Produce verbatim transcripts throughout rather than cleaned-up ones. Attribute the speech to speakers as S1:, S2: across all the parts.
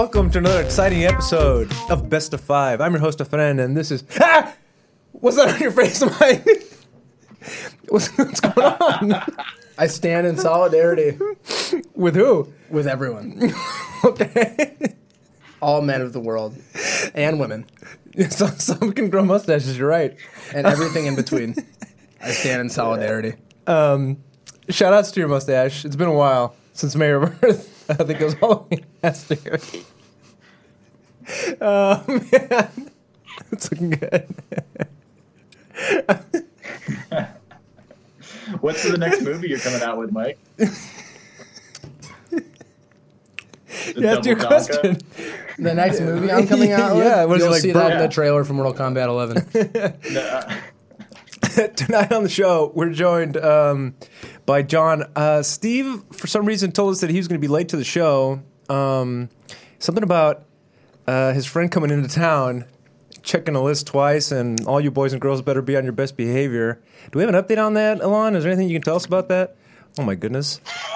S1: welcome to another exciting episode of Best of Five. I'm your host, Efren, and this is... Ah! What's that on your face, Mike? What's, what's going on?
S2: I stand in solidarity.
S1: With who?
S2: With everyone.
S1: Okay.
S2: All men of the world. And women.
S1: Some, some can grow mustaches, you're right.
S2: And everything in between. I stand in solidarity.
S1: Um, shout outs to your mustache. It's been a while since May or birth. I think it was Halloween last year. Oh, man. It's looking good.
S3: What's the next movie you're coming out with, Mike?
S1: You asked your question.
S2: The next movie I'm coming out with?
S1: Yeah, what is it,
S2: You'll
S1: like,
S2: see
S1: bro-
S2: that in the trailer for Mortal Kombat eleven.
S3: No, uh,
S1: Tonight on the show, we're joined um, by John. Uh, Steve, for some reason, told us that he was going to be late to the show. Um, something about uh, his friend coming into town, checking a list twice, and all you boys and girls better be on your best behavior. Do we have an update on that, Alon? Is there anything you can tell us about that? Oh, my goodness.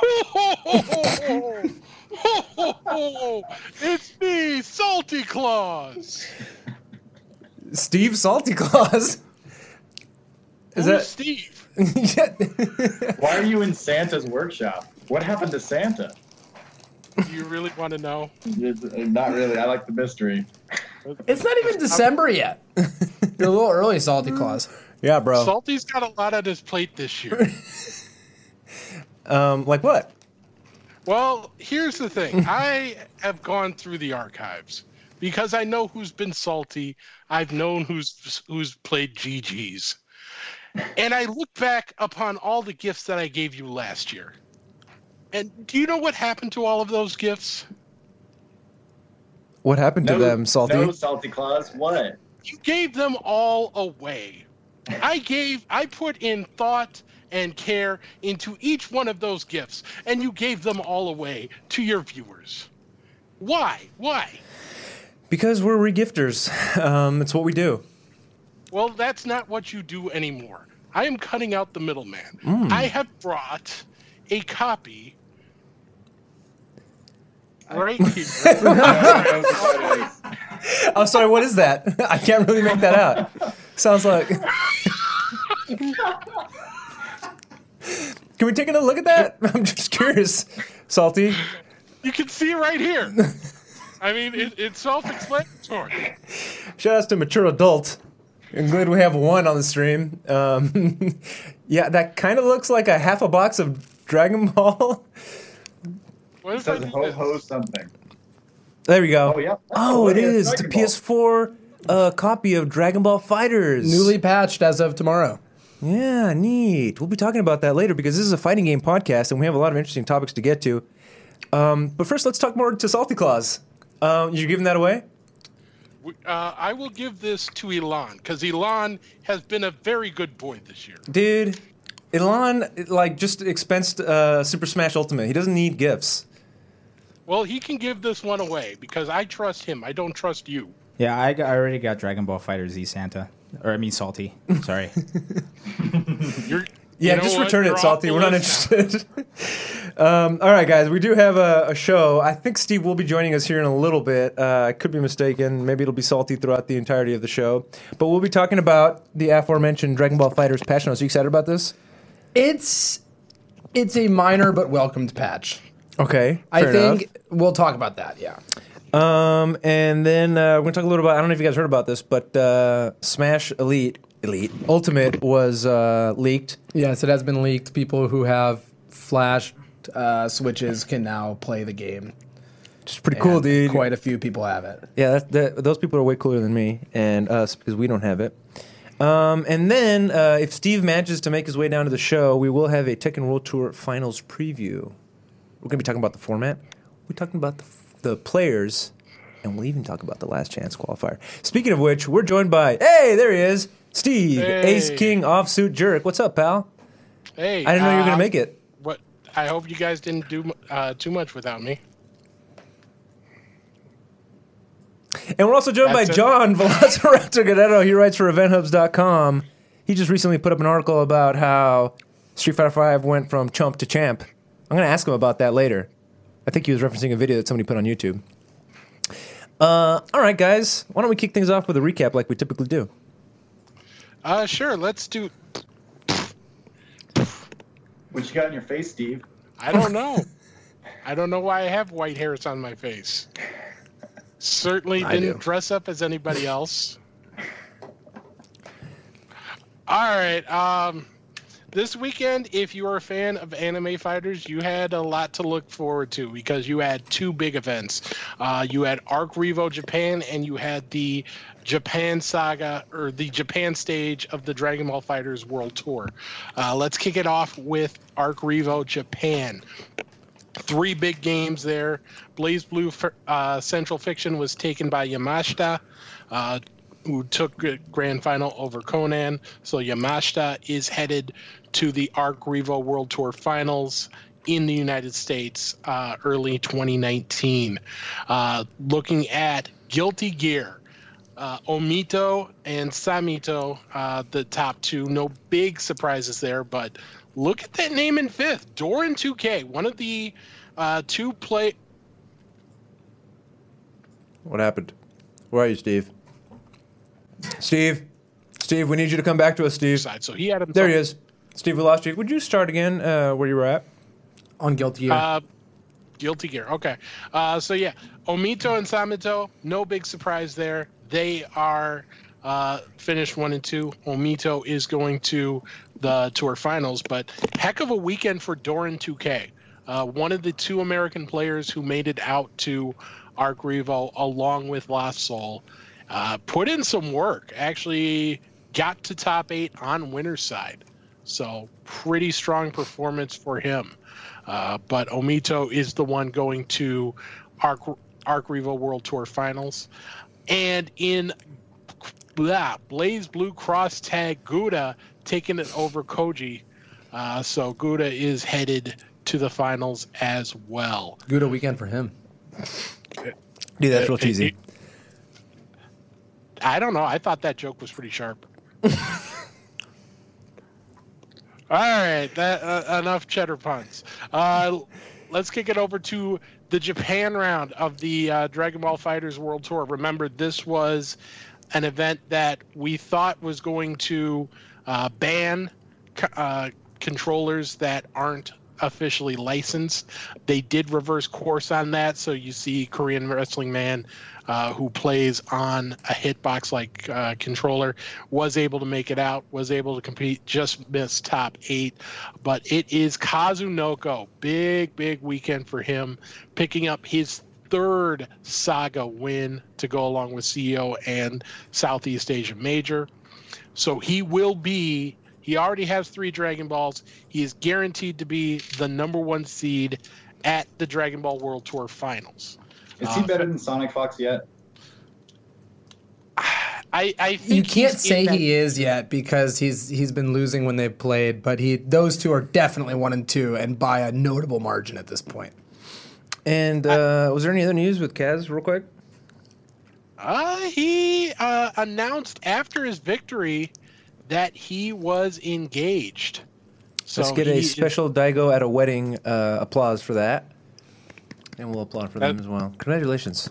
S4: It's me, Salty Claus.
S1: Steve Salty Claus. Is
S4: Who's
S1: that
S4: Steve?
S1: yeah.
S3: why are you in Santa's workshop? What happened to Santa?
S4: Do you really want to know?
S3: It's, uh, Not really. I like the mystery.
S2: It's not even December yet. You're a little early, Salty Claus.
S1: Yeah, bro.
S4: Salty's got a lot on his plate this year.
S1: Um, like what?
S4: Well, here's the thing. I have gone through the archives because I know who's been salty. I've known who's who's played G Gs. And I look back upon all the gifts that I gave you last year. And do you know what happened to all of those gifts?
S1: What happened to
S3: No,
S1: them, Salty?
S3: No, Salty Claus. What?
S4: You gave them all away. I gave, I put in thought and care into each one of those gifts, and you gave them all away to your viewers. Why? Why?
S1: Because we're regifters. Um, it's what we do.
S4: Well, that's not what you do anymore. I am cutting out the middleman. Mm. I have brought a copy right here.
S1: I'm sorry, what is that? I can't really make that out. Sounds like... Can we take another look at that? I'm just curious, Salty.
S4: You can see it right here. I mean, it, it's self-explanatory.
S1: Shout out to Mature Adult. I'm glad we have one on the stream. Um, yeah, that kind of looks like a half a box of Dragon Ball.
S4: What
S3: It
S4: if I
S3: says
S4: do
S3: ho
S4: this?
S3: ho something.
S1: There we go.
S3: Oh, yeah.
S1: Oh,
S3: Oh,
S1: it
S3: it is
S1: is. It's a
S3: Dragon Ball.
S1: P S four uh, copy of Dragon Ball Fighters.
S2: Newly patched as of tomorrow.
S1: Yeah, neat. We'll be talking about that later because this is a fighting game podcast and we have a lot of interesting topics to get to. Um, but first, let's talk more to Salty Claus. Um, you giving that away?
S4: Uh, I will give this to Elon because Elon has been a very good boy this year.
S1: Dude, Elon, like, just expensed uh, Super Smash Ultimate. He doesn't need gifts.
S4: Well, he can give this one away because I trust him. I don't trust you.
S5: Yeah, I, got, I already got Dragon Ball Fighter Z Santa. Or, I mean, Salty. Sorry.
S4: You're,
S1: Yeah,
S4: you know
S1: just
S4: what?
S1: return
S4: You're
S1: it,
S4: off
S1: Salty.
S4: the
S1: We're not
S4: list
S1: interested. um, all right, guys, we do have a, a show. I think Steve will be joining us here in a little bit. Uh, I could be mistaken. Maybe it'll be Salty throughout the entirety of the show. But we'll be talking about the aforementioned Dragon Ball Fighters patch notes. Are you excited about this?
S2: It's it's a minor but welcomed patch.
S1: Okay,
S2: I
S1: fair
S2: think
S1: enough.
S2: we'll talk about that, yeah.
S1: Um, and then uh, we're going to talk a little about, I don't know if you guys heard about this, but uh, Smash Elite, Elite, Ultimate was uh, leaked.
S2: Yes, it has been leaked. People who have flash uh, switches can now play the game.
S1: Which is pretty cool,
S2: And
S1: dude.
S2: Quite a few people have it.
S1: Yeah, that, that, those people are way cooler than me and us because we don't have it. Um, and then uh, if Steve manages to make his way down to the show, we will have a Tekken World Tour Finals preview. We're going to be talking about the format. We're talking about the, the players, and we'll even talk about the last chance qualifier. Speaking of which, we're joined by, hey, there he is, Steve,
S4: Hey.
S1: Ace King Offsuit Jerk. What's up, pal?
S4: Hey,
S1: I didn't know you were
S4: uh,
S1: going to make it.
S4: What? I hope you guys didn't do uh, too much without me.
S1: And we're also joined
S4: That's
S1: by
S4: it.
S1: John Velociraptor Guerrero. He writes for event hubs dot com. He just recently put up an article about how Street Fighter five went from chump to champ. I'm going to ask him about that later. I think he was referencing a video that somebody put on YouTube. Uh, all right, guys. Why don't we kick things off with a recap like we typically do?
S4: Uh, sure. Let's do.
S3: What you got in your face, Steve?
S4: I don't know. I don't know why I have white hairs on my face. Certainly
S1: I
S4: didn't
S1: do.
S4: dress up as anybody else. All right. Um, this weekend, if you are a fan of anime fighters, you had a lot to look forward to because you had two big events. Uh, you had Arc Revo Japan, and you had the Japan Saga, or the Japan stage of the Dragon Ball Fighters World Tour. Uh, let's kick it off with Arc Revo Japan. Three big games there. Blaze Blue uh, Central Fiction was taken by Yamashita, uh, who took grand final over Conan. So Yamashita is headed to the Arc Revo World Tour Finals in the United States uh, early twenty nineteen. Uh, looking at Guilty Gear, uh, Omito and Samito, uh, the top two. No big surprises there, but look at that name in fifth. Doran two K, one of the uh, two play.
S1: What happened? Where are you, Steve? Steve? Steve, we need you to come back to us, Steve.
S4: Side. So he had himself,
S1: There he is. Steve, we lost you. Would you start again uh, where you were at?
S2: On Guilty Gear.
S4: Uh, Guilty Gear. Okay. Uh, so yeah, Omito and Samito, no big surprise there. They are uh, finished one and two. Omito is going to the tour finals, but heck of a weekend for Doran two K. Uh, one of the two American players who made it out to Arc Revo along with Lost Soul. Uh, put in some work. Actually got to top eight on winner's side. So pretty strong performance for him. Uh, but Omito is the one going to Arc, Arc Revo World Tour Finals. And in blah, Blaze Blue Cross Tag, Gouda taking it over Koji. Uh, so Gouda is headed to the finals as well.
S2: Good weekend for him.
S1: Dude, that's real cheesy.
S4: I don't know. I thought that joke was pretty sharp. All right, that uh, enough cheddar puns. Uh, let's kick it over to the Japan round of the uh, Dragon Ball Fighters World Tour. Remember, this was an event that we thought was going to uh, ban co- uh, controllers that aren't officially licensed. They did reverse course on that, so you see Korean Wrestling Man, uh, who plays on a hitbox-like uh, controller, was able to make it out, was able to compete, just missed top eight. But it is Kazunoko. Big, big weekend for him, picking up his third Saga win to go along with C E O and Southeast Asia Major. So he will be, he already has three Dragon Balls. He is guaranteed to be the number one seed at the Dragon Ball World Tour Finals.
S3: Is he
S4: Uh,
S3: better than Sonic Fox yet?
S4: I, I think
S2: You can't
S4: he's
S2: say
S4: in that-
S2: he is yet because he's he's been losing when they've played, but he those two are definitely one and two and by a notable margin at this point.
S1: And uh, was there any other news with Kaz, real quick?
S4: Uh, he uh, announced after his victory that he was engaged. So
S1: Let's get
S4: he
S1: a
S4: is-
S1: special Daigo at a wedding uh, applause for that. And we'll applaud for them
S4: Uh,
S1: as well. Congratulations.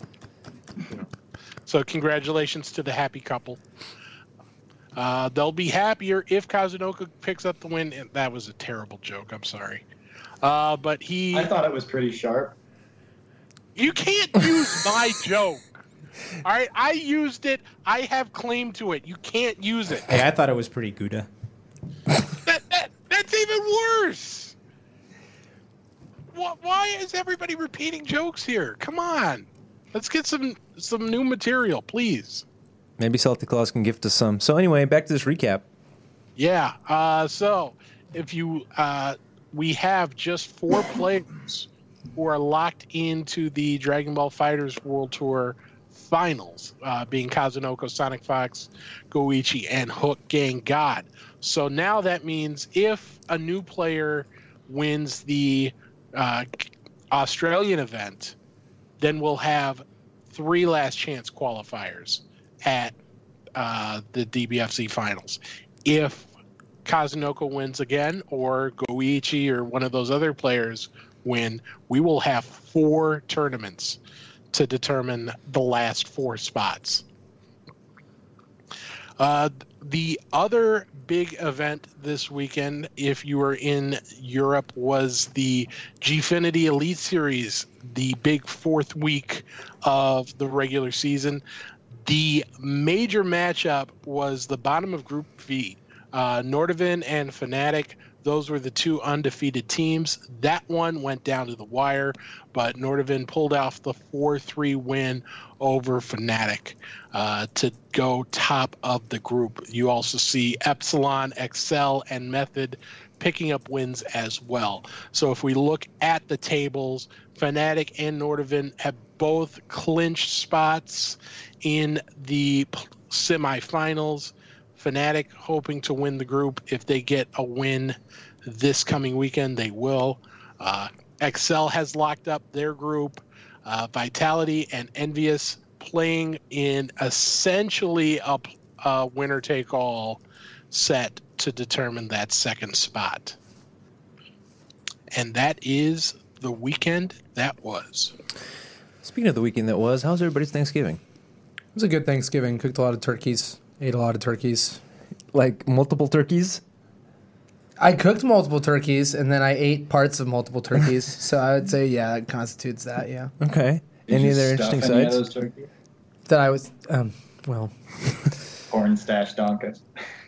S4: So congratulations to the happy couple. Uh, they'll be happier if Kazunoko picks up the win. And that was a terrible joke. I'm sorry. Uh, but he,
S3: I thought it was pretty sharp.
S4: you can't use my joke. All right, I used it. I have claim to it. You can't use it.
S5: Hey, I thought it was pretty Gouda.
S4: That, that that's even worse. Why, why is everybody repeating jokes here? Come on, let's get some some new material, please.
S1: Maybe Salty Claus can gift us some. So anyway, back to this recap.
S4: Yeah. Uh, so if you, uh, we have just four players who are locked into the Dragon Ball Fighters World Tour Finals, uh, being Kazunoko, Sonic Fox, Goichi, and Hook Gang God. So now that means if a new player wins the uh, Australian event, then we'll have three last chance qualifiers at uh, the D B F C finals. If Kazunoko wins again, or Goichi or one of those other players win, we will have four tournaments to determine the last four spots. Uh, the other big event this weekend, if you were in Europe, was the Gfinity Elite Series, the big fourth week of the regular season. The major matchup was the bottom of Group V, uh, Nordavind and Fnatic. Those were the two undefeated teams. That one went down to the wire, but Nordavind pulled off the four three win over Fnatic uh, to go top of the group. You also see Epsilon, Excel, and Method picking up wins as well. So if we look at the tables, Fnatic and Nordavind have both clinched spots in the semifinals. Fnatic hoping to win the group. If they get a win this coming weekend, they will. Uh, Excel has locked up their group. Uh, Vitality and Envious playing in essentially a, a winner-take-all set to determine that second spot. And that is the weekend that was.
S1: Speaking of the weekend that was, how's everybody's Thanksgiving?
S2: It was a good Thanksgiving. Cooked a lot of turkeys. Ate a lot of turkeys.
S1: Like multiple turkeys?
S2: I cooked multiple turkeys, and then I ate parts of multiple turkeys. So I would say, yeah, it constitutes that, yeah.
S1: Okay.
S3: Did
S1: any
S3: you
S1: other
S3: stuff
S1: interesting
S3: any
S1: sides?
S3: of those turkeys?
S2: That I was, um, well,
S3: Corn stash donkas.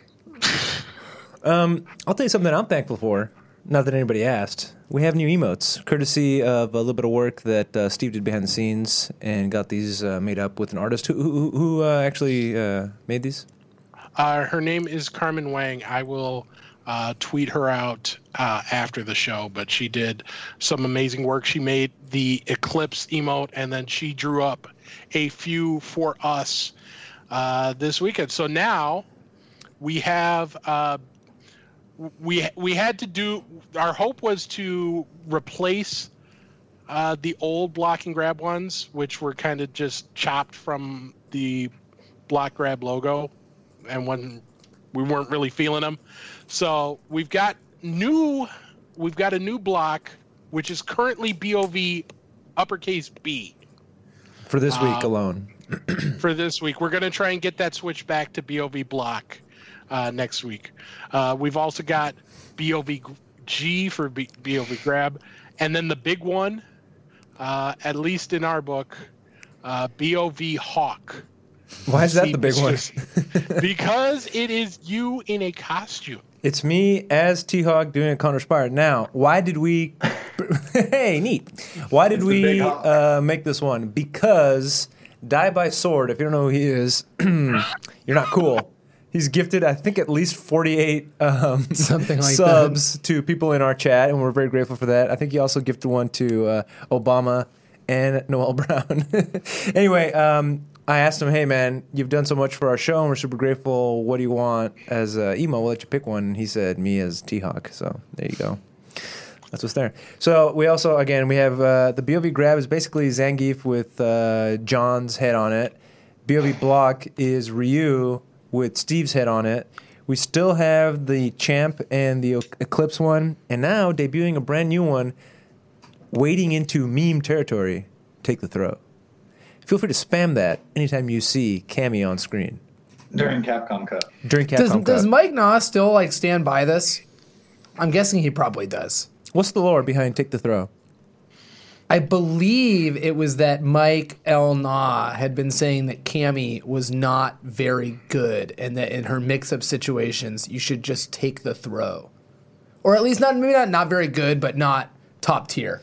S1: Um, I'll tell you something I'm thankful for. Not that anybody asked. We have new emotes, courtesy of a little bit of work that uh, Steve did behind the scenes and got these uh, made up with an artist. Who, who, who uh, actually uh, made these?
S4: Uh, her name is Carmen Wang. I will uh, tweet her out uh, after the show, but she did some amazing work. She made the Eclipse emote, and then she drew up a few for us uh, this weekend. So now we have uh, we we had to do. Our hope was to replace uh, the old block and grab ones, which were kind of just chopped from the block grab logo, and when we weren't really feeling them. So we've got new, we've got a new block, which is currently B O V uppercase B.
S1: For this week
S4: Um,
S1: alone.
S4: For this week, we're going to try and get that switch back to B O V block uh, next week. Uh, we've also got B O V G for B- BOV grab, and then the big one, uh, at least in our book, uh, B O V Hawk.
S1: Why is that the big one?
S4: Because it is you in a costume.
S1: It's me as T-Hawk doing a Counter Spire. Now, why did we... hey, neat. Why did
S3: It's the
S1: we
S3: big hawk.
S1: uh, make this one? Because Die by Sword, if you don't know who he is, you're not cool. He's gifted, I think, at least forty-eight um,
S2: Something like
S1: subs to people in our chat, and we're very grateful for that. I think he also gifted one to uh, Obama and Noel Brown. Anyway, um, I asked him, hey, man, you've done so much for our show, and we're super grateful. What do you want as uh, emo? We'll let you pick one. And he said, me as T-Hawk. So there you go. That's what's there. So we also, again, we have uh, the B O V grab is basically Zangief with uh, John's head on it. B O V block is Ryu with Steve's head on it. We still have the Champ and the Eclipse one, and now debuting a brand new one, wading into meme territory, Take the Throw. Feel free to spam that anytime you see Cammy on screen.
S3: During Capcom Cup.
S1: During Capcom
S2: does,
S1: Cup.
S2: does Mike Noss still like stand by this? I'm guessing he probably does.
S1: What's the lore behind Take the Throw?
S2: I believe it was that Mike L. Na had been saying that Cammy was not very good and that in her mix-up situations, you should just take the throw. Or at least not maybe not, not very good, but not top tier.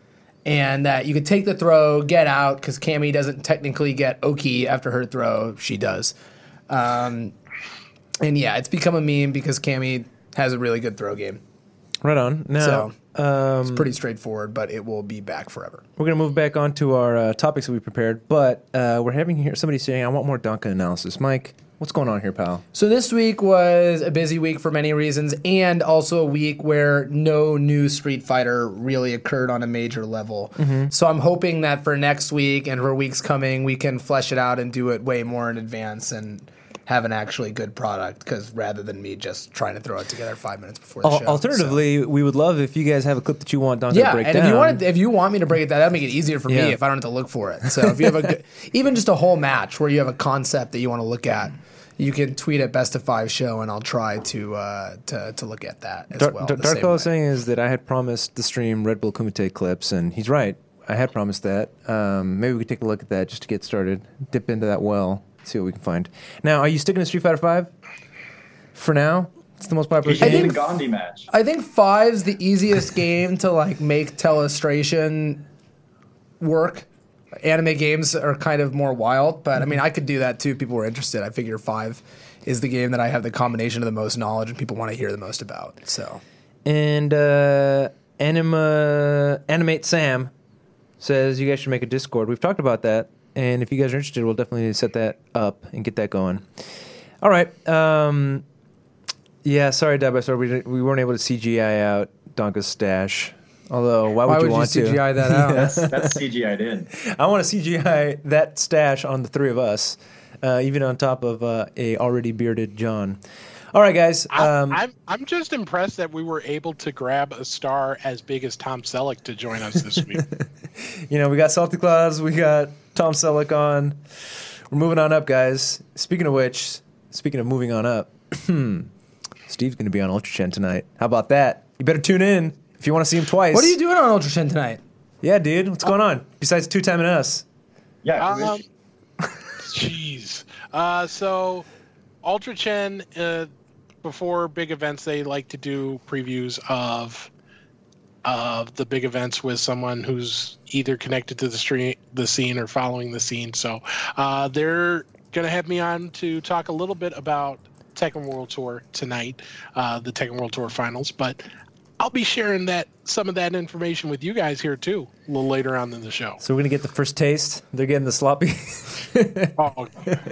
S2: And that you could take the throw, get out, because Cammy doesn't technically get Oki after her throw. She does. Um, and yeah, it's become a meme because Cammy has a really good throw game.
S1: Right on. Now,
S2: So,
S1: um,
S2: It's pretty straightforward, but it will be back forever.
S1: we're going to move back on to our uh, topics that we prepared, but uh, we're having here somebody saying, I want more Donka analysis. Mike, what's going on here, pal?
S2: So this week was a busy week for many reasons, and also a week where no new Street Fighter really occurred on a major level. So I'm hoping that for next week and for weeks coming, we can flesh it out and do it way more in advance and have an actually good product, because rather than me just trying to throw it together five minutes before the
S1: Al-
S2: show.
S1: Alternatively, we would love if you guys have a clip that you want Dante
S2: so.
S1: to
S2: Yeah,
S1: break
S2: and
S1: down.
S2: if you want if you want me to break it down, that'd make it easier for
S1: Yeah.
S2: me if I don't have to look for it. So if you have a good, even just a whole match where you have a concept that you want to look at, you can tweet at Best of Five Show, and I'll try to uh, to to look at that as
S1: Dar-
S2: well.
S1: Dar-
S2: the same
S1: Dark Fellow
S2: way.
S1: saying is that I had promised the stream Red Bull Kumite clips, and he's right. I had promised that. Um, maybe we could take a look at that just to get started. Dip into that well, see what we can find. Now, are you sticking to Street Fighter Five for now? It's the most popular
S3: He should
S1: game.
S3: do the Gandhi match.
S2: I think five's the easiest game to like make telestration work. Anime games are kind of more wild, but I mean, I could do that too if people were interested. I figure five is the game that I have the combination of the most knowledge and people want to hear the most about. So,
S1: And uh, Anima, Animate Sam says you guys should make a Discord. We've talked about that, and if you guys are interested, we'll definitely set that up and get that going. All right. Um, yeah, sorry, Dinosaur, we didn't- we weren't able to C G I out Donka's stash. Although, why would
S2: why
S1: you
S2: would you
S1: want
S2: C G I
S1: to?
S2: that out?
S3: That's that's C G I'd in.
S1: I want to C G I that stash on the three of us, uh, even on top of uh, a already bearded John. All right, guys. Um,
S4: I, I'm I'm just impressed that we were able to grab a star as big as Tom Selleck to join us this week.
S1: you know, we got Salty Claus, we got Tom Selleck on. We're moving on up, guys. Speaking of which, speaking of moving on up, Steve's going to be on Ultra Chen tonight. How about that? You better tune in if you want to see him twice.
S2: What are you doing on Ultra Chen tonight?
S1: Yeah, dude. What's going on? Besides two-timing us.
S3: Yeah,
S4: Um,
S3: Rich.
S4: Jeez. Uh, so, Ultra Chen, uh, before big events, they like to do previews of of the big events with someone who's either connected to the stream, the scene, or following the scene. So, uh, they're gonna have me on to talk a little bit about Tekken World Tour tonight, uh, the Tekken World Tour Finals. But I'll be sharing that some of that information with you guys here too, a little later on in the show.
S1: So we're going to get the first taste. They're getting the sloppy.
S4: Oh.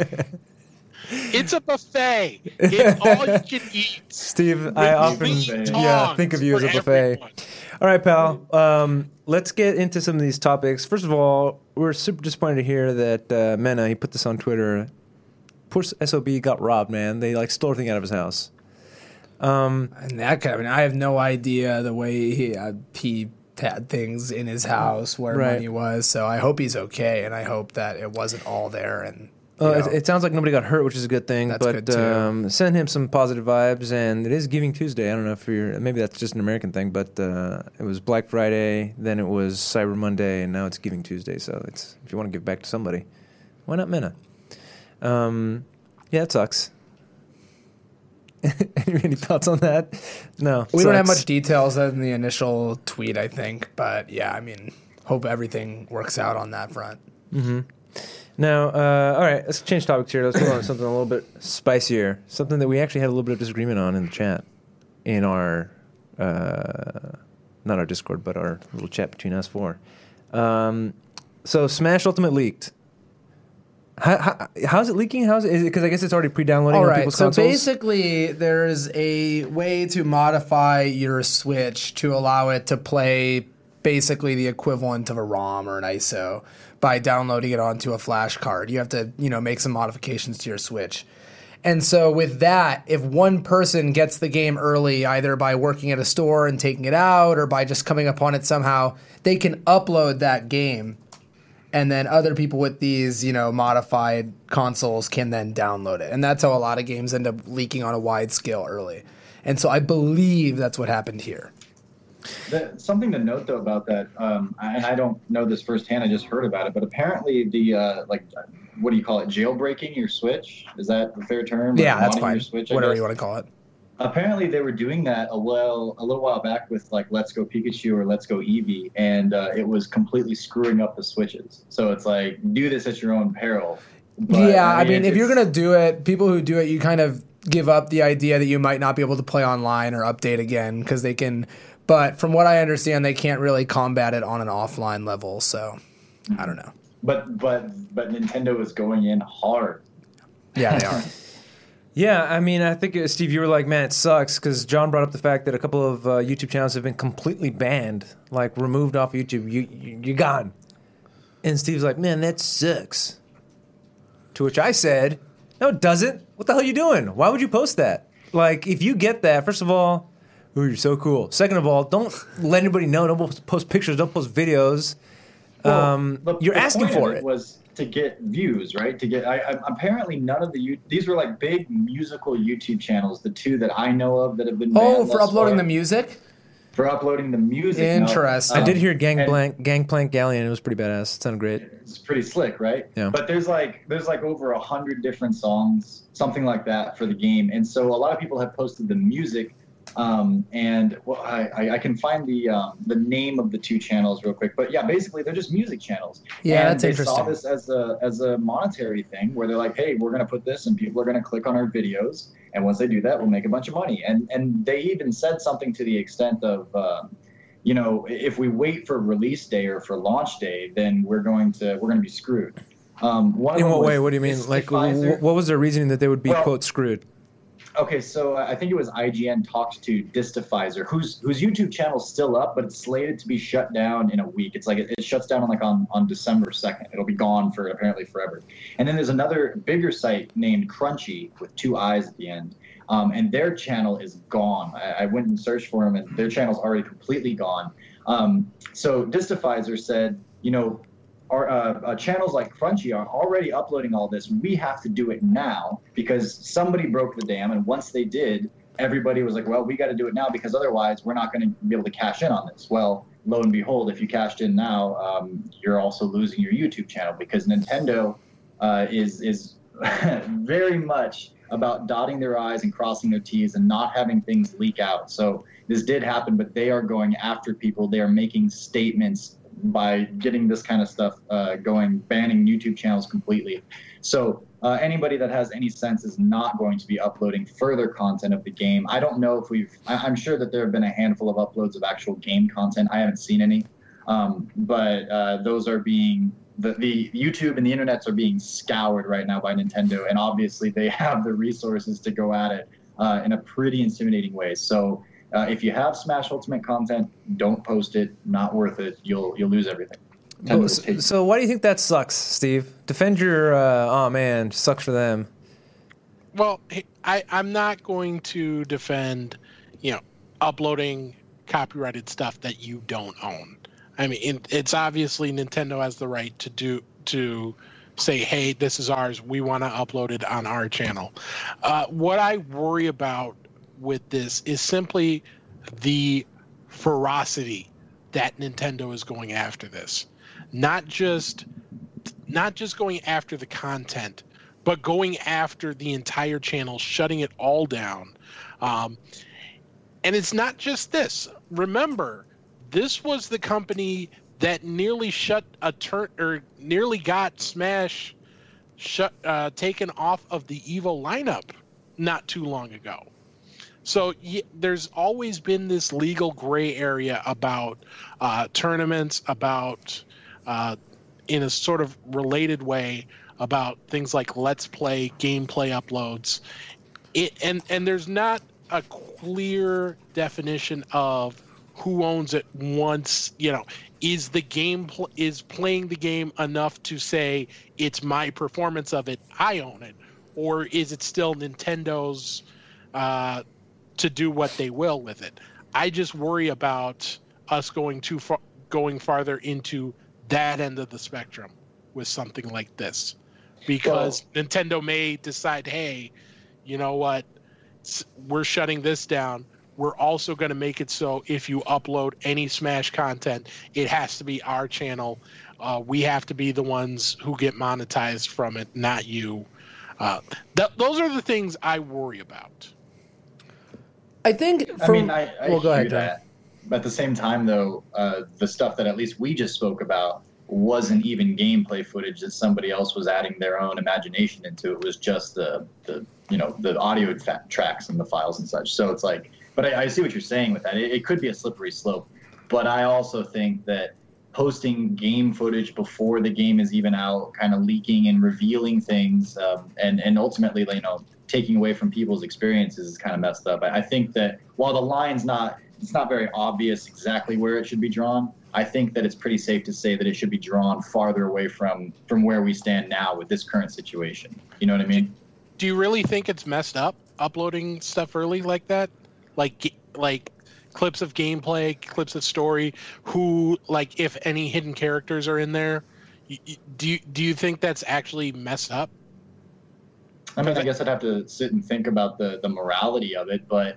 S4: It's a buffet. It's all you can eat.
S1: Steve, I often
S3: Buffet.
S1: yeah think of you as a
S4: For
S1: buffet.
S4: everyone.
S1: All right, pal. Um, let's get into some of these topics. First of all, we're super disappointed to hear that uh, Mena, he put this on Twitter. Poor S O B got robbed, man. They like stole everything out of his house. Um,
S2: And that kind of, I mean, I have no idea the way he, uh, he had things in his house where
S1: Right.
S2: money was. So I hope he's okay, and I hope that it wasn't all there. And you
S1: Uh, it,
S2: know.
S1: it sounds like nobody got hurt, which is a good thing.
S2: That's
S1: but
S2: good, too.
S1: Um, send him some positive vibes. And it is Giving Tuesday. I don't know if you're maybe that's just an American thing, but uh, it was Black Friday, then it was Cyber Monday, and now it's Giving Tuesday. So it's if you want to give back to somebody, why not Mena? Um, yeah, it sucks. any, any thoughts on that? No, it
S2: We don't have
S1: sucks.
S2: much details other than the initial tweet, I think. But yeah, I mean, hope everything works out on that front.
S1: Now, uh, all right, let's change topics here. Let's go on to something a little bit spicier. Something that we actually had a little bit of disagreement on in the chat, in our, uh, not our Discord, but our little chat between us four. Um, so, Smash Ultimate leaked. How, how, how's it leaking? How's it? Because I guess it's already pre-downloading
S2: All
S1: on
S2: right,
S1: people's
S2: so
S1: consoles.
S2: basically, there's a way to modify your Switch to allow it to play basically the equivalent of a ROM or an I S O by downloading it onto a flash card. You have to, you know, make some modifications to your Switch. And so with that, if one person gets the game early, either by working at a store and taking it out or by just coming upon it somehow, they can upload that game. And then other people with these, you know, modified consoles can then download it. And that's how a lot of games end up leaking on a wide scale early. And so I believe that's what happened here.
S3: The, something to note though about that, um, and I don't know this firsthand. I just heard about it, but apparently the uh, like, what do you call it? Jailbreaking your Switch, is that a fair term? Or
S2: Yeah, that's
S3: modding
S2: fine.
S3: Your Switch, I
S2: Whatever
S3: guess?
S2: you want to call it.
S3: Apparently they were doing that a well a little while back with like Let's Go Pikachu or Let's Go Eevee, and uh, it was completely screwing up the Switches. So it's like, do this at your own peril. But,
S2: yeah, I mean, if you're
S3: it's-
S2: going to do it, people who do it, you kind of give up the idea that you might not be able to play online or update again because they can. But from what I understand, they can't really combat it on an offline level. So I don't know.
S3: But but but Nintendo is going in hard.
S2: Yeah, they are.
S1: Yeah, I mean, I think, uh, Steve, you were like, man, it sucks, because John brought up the fact that a couple of uh, YouTube channels have been completely banned, like removed off of YouTube. You, you, you're gone. And Steve's like, man, that sucks. To which I said, No, it doesn't. What the hell are you doing? Why would you post that? Like, if you get that, first of all, ooh, you're so cool. Second of all, don't let anybody know. Don't post pictures. Don't post videos.
S3: Well,
S1: um,
S3: the,
S1: you're
S3: the
S1: asking
S3: point
S1: for
S3: of
S1: it.
S3: Was to get views, right? To get I, I, apparently none of the you these were like big musical YouTube channels, the two that I know of that have been
S2: Oh,
S3: banned
S2: for
S3: thus
S2: uploading
S3: far.
S2: the music?
S3: For uploading the music. no.
S2: Interesting.
S1: I did hear
S3: and-
S1: Gangplank, Gangplank Galleon. It was pretty badass. It sounded great.
S3: It's pretty slick, right?
S1: Yeah.
S3: But there's like there's like over a hundred different songs, something like that, for the game, and so a lot of people have posted the music. Um, and well, I, I, I can find the um, the name of the two channels real quick, but yeah, basically they're just music channels.
S2: Yeah,
S3: and
S2: that's
S3: they
S2: interesting.
S3: saw this as a as a monetary thing, where they're like, hey, we're gonna put this, and people are gonna click on our videos, and once they do that, we'll make a bunch of money. And and they even said something to the extent of. Uh, you know, if we wait for release day or for launch day, then we're going to we're going to be screwed. Um, one of
S1: In
S3: them
S1: what
S3: was
S1: way? What do you mean? Like,
S3: Pfizer.
S1: wh- what was their reasoning that they would be,
S3: Well-
S1: quote, screwed?
S3: Okay, so I think it was I G N talked to Distifizer, whose whose YouTube channel's still up, but it's slated to be shut down in a week. It's like it, it shuts down on like on, on December second. It'll be gone for apparently forever. And then there's another bigger site named Crunchy with two eyes at the end. Um, and their channel is gone. I, I went and searched for them, and their channel's already completely gone. Um, so Distifizer said, you know, our uh, uh, channels like Crunchy are already uploading all this. We have to do it now because somebody broke the dam, and once they did, everybody was like, well, we got to do it now because otherwise we're not going to be able to cash in on this. Well, lo and behold, if you cashed in now, um, you're also losing your YouTube channel because Nintendo uh, is is very much about dotting their I's and crossing their T's and not having things leak out. So this did happen, but they are going after people. They are making statements by getting this kind of stuff uh, going, banning YouTube channels completely. So uh, anybody that has any sense is not going to be uploading further content of the game. I don't know if we've, I- I'm sure that there have been a handful of uploads of actual game content. I haven't seen any, um, but uh, those are being, the, the YouTube and the internets are being scoured right now by Nintendo, and obviously they have the resources to go at it uh, in a pretty intimidating way. So uh, if you have Smash Ultimate content, don't post it. Not worth it. You'll you'll lose everything. Nintendo will
S1: So,
S3: take-
S1: so why do you think that sucks, Steve? Defend your, uh, oh man, sucks for them.
S4: Well, I, I'm not going to defend, you know, uploading copyrighted stuff that you don't own. I mean, it, it's obviously Nintendo has the right to do to say, hey, this is ours. We want to upload it on our channel. Uh, what I worry about with this is simply the ferocity that Nintendo is going after this. Not just not just going after the content, but going after the entire channel, shutting it all down. Um, and it's not just this. Remember, this was the company that nearly shut a turn or nearly got Smash shut uh, taken off of the Evo lineup not too long ago. So y- there's always been this legal gray area about uh, tournaments, about uh, in a sort of related way about things like Let's Play, gameplay uploads. It, and, and there's not a clear definition of who owns it once, you know, is the game, pl- is playing the game enough to say it's my performance of it, I own it, or is it still Nintendo's uh, to do what they will with it? I just worry about us going too far, going farther into that end of the spectrum with something like this, because well, Nintendo may decide, hey, you know what, we're shutting this down. We're also going to make it so if you upload any Smash content, it has to be our channel. Uh, we have to be the ones who get monetized from it, not you. Uh, th- those are the things I worry about.
S2: I think.
S3: I
S2: From,
S3: mean, I, I
S2: well, go
S3: hear
S2: ahead, John.
S3: that. But at the same time, though, uh, the stuff that at least we just spoke about wasn't even gameplay footage that somebody else was adding their own imagination into. It was just the, the you know, the audio fa- tracks and the files and such. So it's like, but I, I see what you're saying with that. It, it could be a slippery slope. But I also think that posting game footage before the game is even out, kind of leaking and revealing things, um, and, and ultimately, you know, taking away from people's experiences is kind of messed up. I, I think that while the line's not, it's not very obvious exactly where it should be drawn, I think that it's pretty safe to say that it should be drawn farther away from, from where we stand now with this current situation. You know what I mean?
S4: do you really think it's messed up uploading stuff early like that? Like like clips of gameplay, clips of story, who like if any hidden characters are in there. Do you do you think that's actually messed up?
S3: I mean, I guess I'd have to sit and think about the the morality of it, but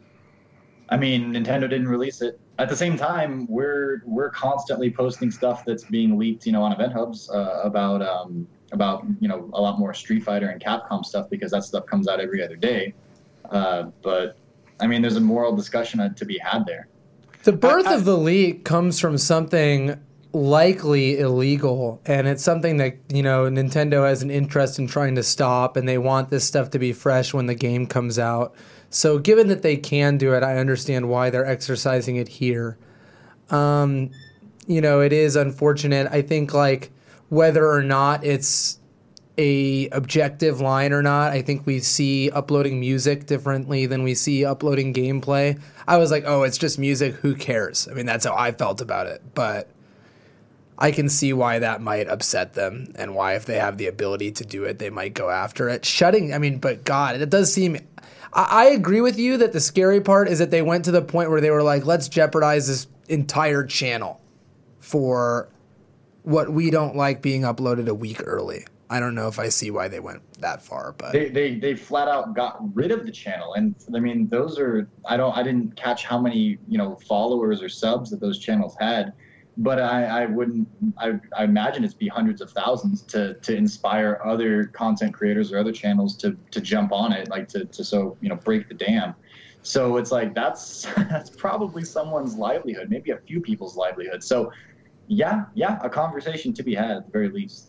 S3: I mean, Nintendo didn't release it. At the same time, we're we're constantly posting stuff that's being leaked, you know, on Event Hubs uh, about um, about you know a lot more Street Fighter and Capcom stuff because that stuff comes out every other day. Uh, but I mean, there's a moral discussion to be had there.
S2: The birth
S4: I, I,
S2: of the leak comes from something likely illegal, and it's something that, you know, Nintendo has an interest in trying to stop, and they want this stuff to be fresh when the game comes out. So given that they can do it, I understand why they're exercising it here. Um, you know, it is unfortunate. I think, like, whether or not it's a objective line or not, I think we see uploading music differently than we see uploading gameplay. I was like, oh, it's just music, who cares? I mean, that's how I felt about it, but I can see why that might upset them and why if they have the ability to do it, they might go after it. Shutting, I mean, but God, it does seem... I, I agree with you that the scary part is that they went to the point where they were like, let's jeopardize this entire channel for what we don't like being uploaded a week early. I don't know if I see why they went that far, but...
S3: They, they, they flat out got rid of the channel. And, I mean, those are... I don't. I didn't catch how many, you know, followers or subs that those channels had. But I, I wouldn't. I, I imagine it's be hundreds of thousands to, to inspire other content creators or other channels to, to jump on it, like to, to so you know break the dam. So it's like that's that's probably someone's livelihood, maybe a few people's livelihood. So yeah, yeah, a conversation to be had at the very least.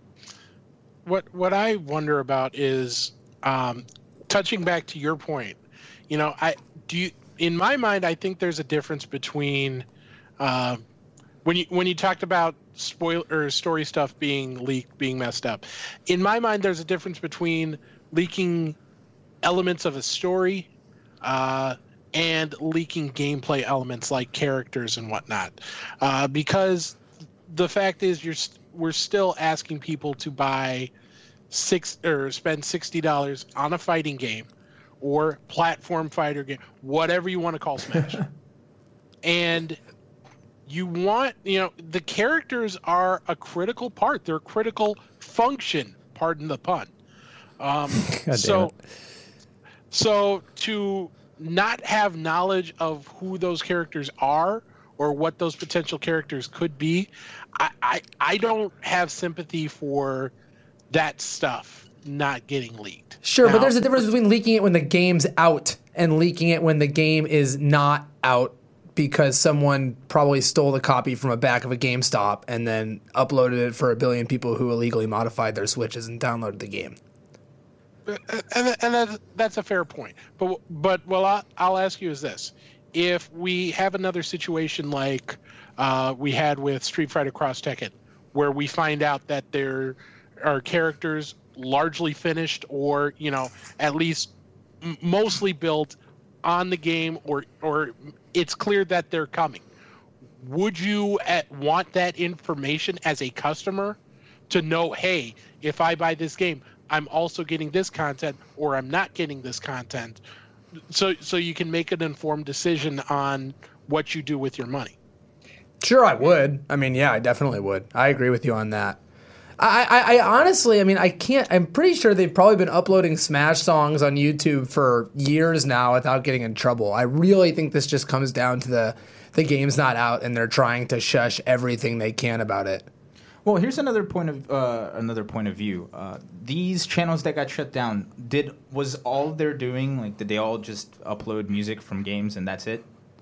S4: What what I wonder about is um, touching back to your point. You know, I do. You, in my mind, I think there's a difference between. Uh, When you when you talked about spoil or story stuff being leaked, being messed up, in my mind, there's a difference between leaking elements of a story uh, and leaking gameplay elements like characters and whatnot. Uh, because the fact is, you're st- we're still asking people to buy six or spend sixty dollars on a fighting game or platform fighter game, whatever you want to call Smash, and you want, you know, the characters are a critical part. They're a critical function, pardon the pun. Um, so, so to not have knowledge of who those characters are or what those potential characters could be, I, I, I don't have sympathy for that stuff not getting leaked.
S2: Sure,
S4: now,
S2: but there's a difference between leaking it when the game's out and leaking it when the game is not out, because someone probably stole the copy from a back of a GameStop and then uploaded it for a billion people who illegally modified their Switches and downloaded the game.
S4: And, and that's, that's a fair point. But, but well, I'll, I'll ask you is this. If we have another situation like uh, we had with Street Fighter Cross Tekken, where we find out that there are characters largely finished or, you know, at least m- mostly built on the game, or or it's clear that they're coming, would you at, want that information as a customer to know, hey, if I buy this game, I'm also getting this content or I'm not getting this content, so so you can make an informed decision on what you do with your money?
S2: Sure, I would. I mean, yeah, I definitely would. I agree with you on that. I, I, I honestly, I mean, I can't, I'm pretty sure they've probably been uploading Smash songs on YouTube for years now without getting in trouble. I really think this just comes down to the, the game's not out and they're trying to shush everything they can about it.
S5: Well, here's another point of uh, another point of view. Uh, these channels that got shut down, did was all they're doing, like, did they all just upload music from games and that's it?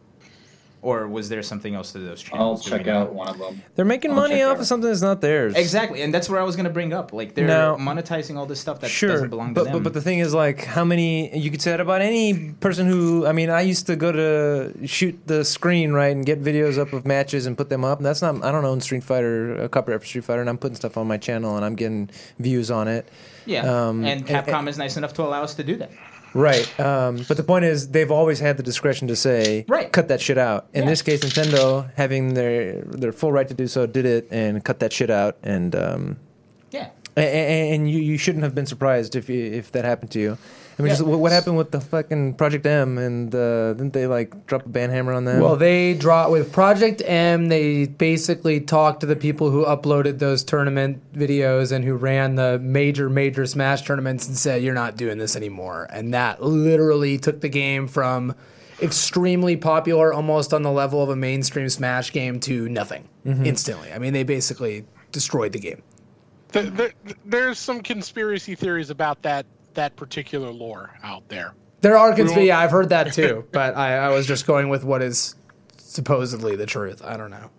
S5: Or was there something else to those channels?
S3: I'll check out one of them.
S1: They're making
S3: I'll
S1: money
S3: check
S1: off
S3: out.
S1: of something that's not theirs.
S5: Exactly, and that's what I was going to bring up. Like, they're
S1: Now-
S5: monetizing all this stuff that
S1: Sure,
S5: doesn't belong to
S1: but,
S5: them.
S1: but but the thing is, like, how many you could say that about any person who, I mean, I used to go to shoot the screen, right, and get videos up of matches and put them up. And that's not, I don't own Street Fighter, a copy of Street Fighter, and I'm putting stuff on my channel and I'm getting views on it.
S5: yeah,
S1: um,
S5: and
S1: and-
S5: Capcom is nice enough to allow us to do that.
S1: Right, um, but the point is, they've always had the discretion to say,
S5: Right.
S1: cut that shit out. In
S5: Yeah.
S1: this case, Nintendo, having their their full right to do so, did it and cut that shit out. And um,
S5: Yeah.
S1: and, and you, you shouldn't have been surprised if you, if that happened to you. I mean,
S2: Yeah.
S1: just what, what happened with the fucking Project M, and uh, didn't they like drop a ban hammer on them?
S2: Well, they draw with Project M. They basically talked to the people who uploaded those tournament videos and who ran the major, major Smash tournaments and said, "You're not doing this anymore." And that literally took the game from extremely popular, almost on the level of a mainstream Smash game, to nothing
S1: Mm-hmm.
S2: instantly. I mean, they basically destroyed the game.
S4: There, there, there's some conspiracy theories about that that particular lore out there.
S2: There are conspiracy. Yeah, I've heard that too, but I, I was just going with what is supposedly the truth. I don't know.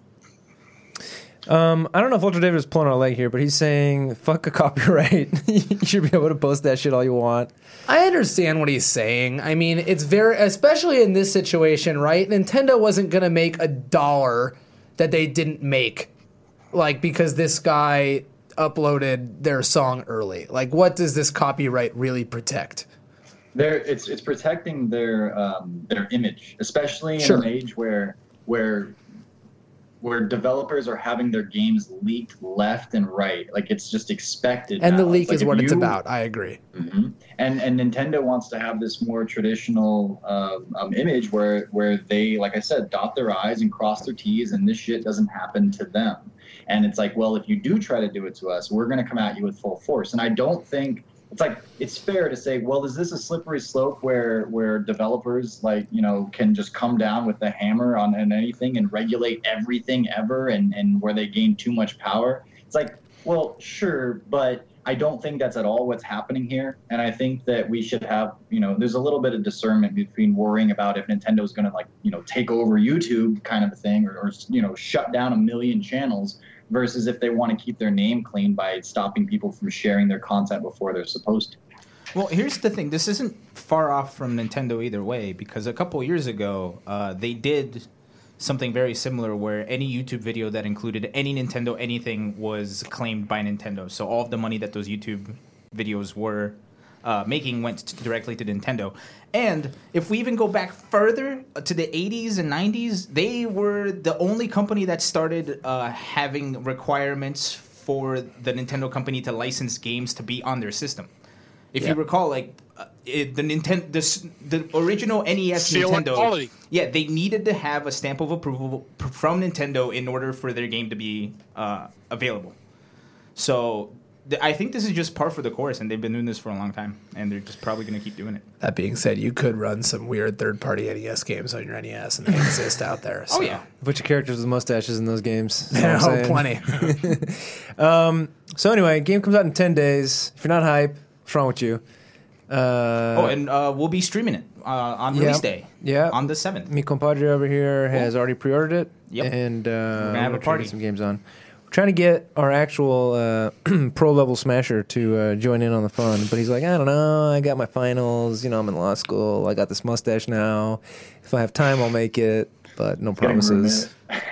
S1: Um, I don't know if Ultra David is pulling our leg here, but he's saying, fuck a copyright. You should be able to post that shit all you want.
S2: I understand what he's saying. I mean, it's very, especially in this situation, right? Nintendo wasn't going to make a dollar that they didn't make, like, because this guy uploaded their song early. Like, what does this copyright really protect?
S3: They're, it's it's protecting their um, their image, especially in
S2: Sure.
S3: an age where where where developers are having their games leaked left and right. Like, it's just expected.
S2: And
S3: now.
S2: the leak
S3: It's like
S2: is
S3: if
S2: what it's
S3: you-
S2: about. I agree.
S3: Mhm. And and Nintendo wants to have this more traditional um, um, image where where they, like I said, dot their I's and cross their T's, and this shit doesn't happen to them. And it's like, well, if you do try to do it to us, we're going to come at you with full force. And I don't think it's like it's fair to say, well, is this a slippery slope where where developers like you know can just come down with the hammer on, on anything and regulate everything ever, and and where they gain too much power? It's like, well, sure, but I don't think that's at all what's happening here. And I think that we should have, you know, there's a little bit of discernment between worrying about if Nintendo's going to, like, you know, take over YouTube kind of a thing, or, or, you know, shut down a million channels, versus if they want to keep their name clean by stopping people from sharing their content before they're supposed to.
S5: Well, here's the thing. This isn't far off from Nintendo either way, because a couple years ago, uh, they did something very similar where any YouTube video that included any Nintendo anything was claimed by Nintendo. So all of the money that those YouTube videos were uh, making went t- directly to Nintendo. And if we even go back further to the eighties and nineties, they were the only company that started uh, having requirements for the Nintendo company to license games to be on their system. If
S2: Yeah.
S5: you recall, like uh, it, the Nintendo, the, s- the original N E S
S4: Seal of
S5: Nintendo,
S4: quality.
S5: yeah, they needed to have a stamp of approval p- from Nintendo in order for their game to be uh, available. So th- I think this is just par for the course, and they've been doing this for a long time, and they're just probably going to keep doing it.
S2: That being said, you could run some weird third-party N E S games on your N E S, and they exist out there. So.
S5: Oh yeah,
S1: A bunch of characters with mustaches in those games. That's all I'm
S2: Oh,
S1: saying.
S2: plenty.
S1: Um, so anyway, game comes out in ten days. If you're not hype, what's wrong with you? Uh,
S5: oh, and uh, we'll be streaming it uh, on
S1: yeah.
S5: release day.
S1: Yeah.
S5: on the seventh.
S1: Me compadre over here has already pre-ordered it.
S5: Yep.
S1: And uh, we're
S5: gonna have a
S1: try to
S5: party.
S1: get some games on. We're trying to get our actual uh, pro level smasher to uh, join in on the fun, but he's like, I don't know. I got my finals. You know, I'm in law school. I got this mustache now. If I have time, I'll make it, but no
S3: Getting
S1: promises.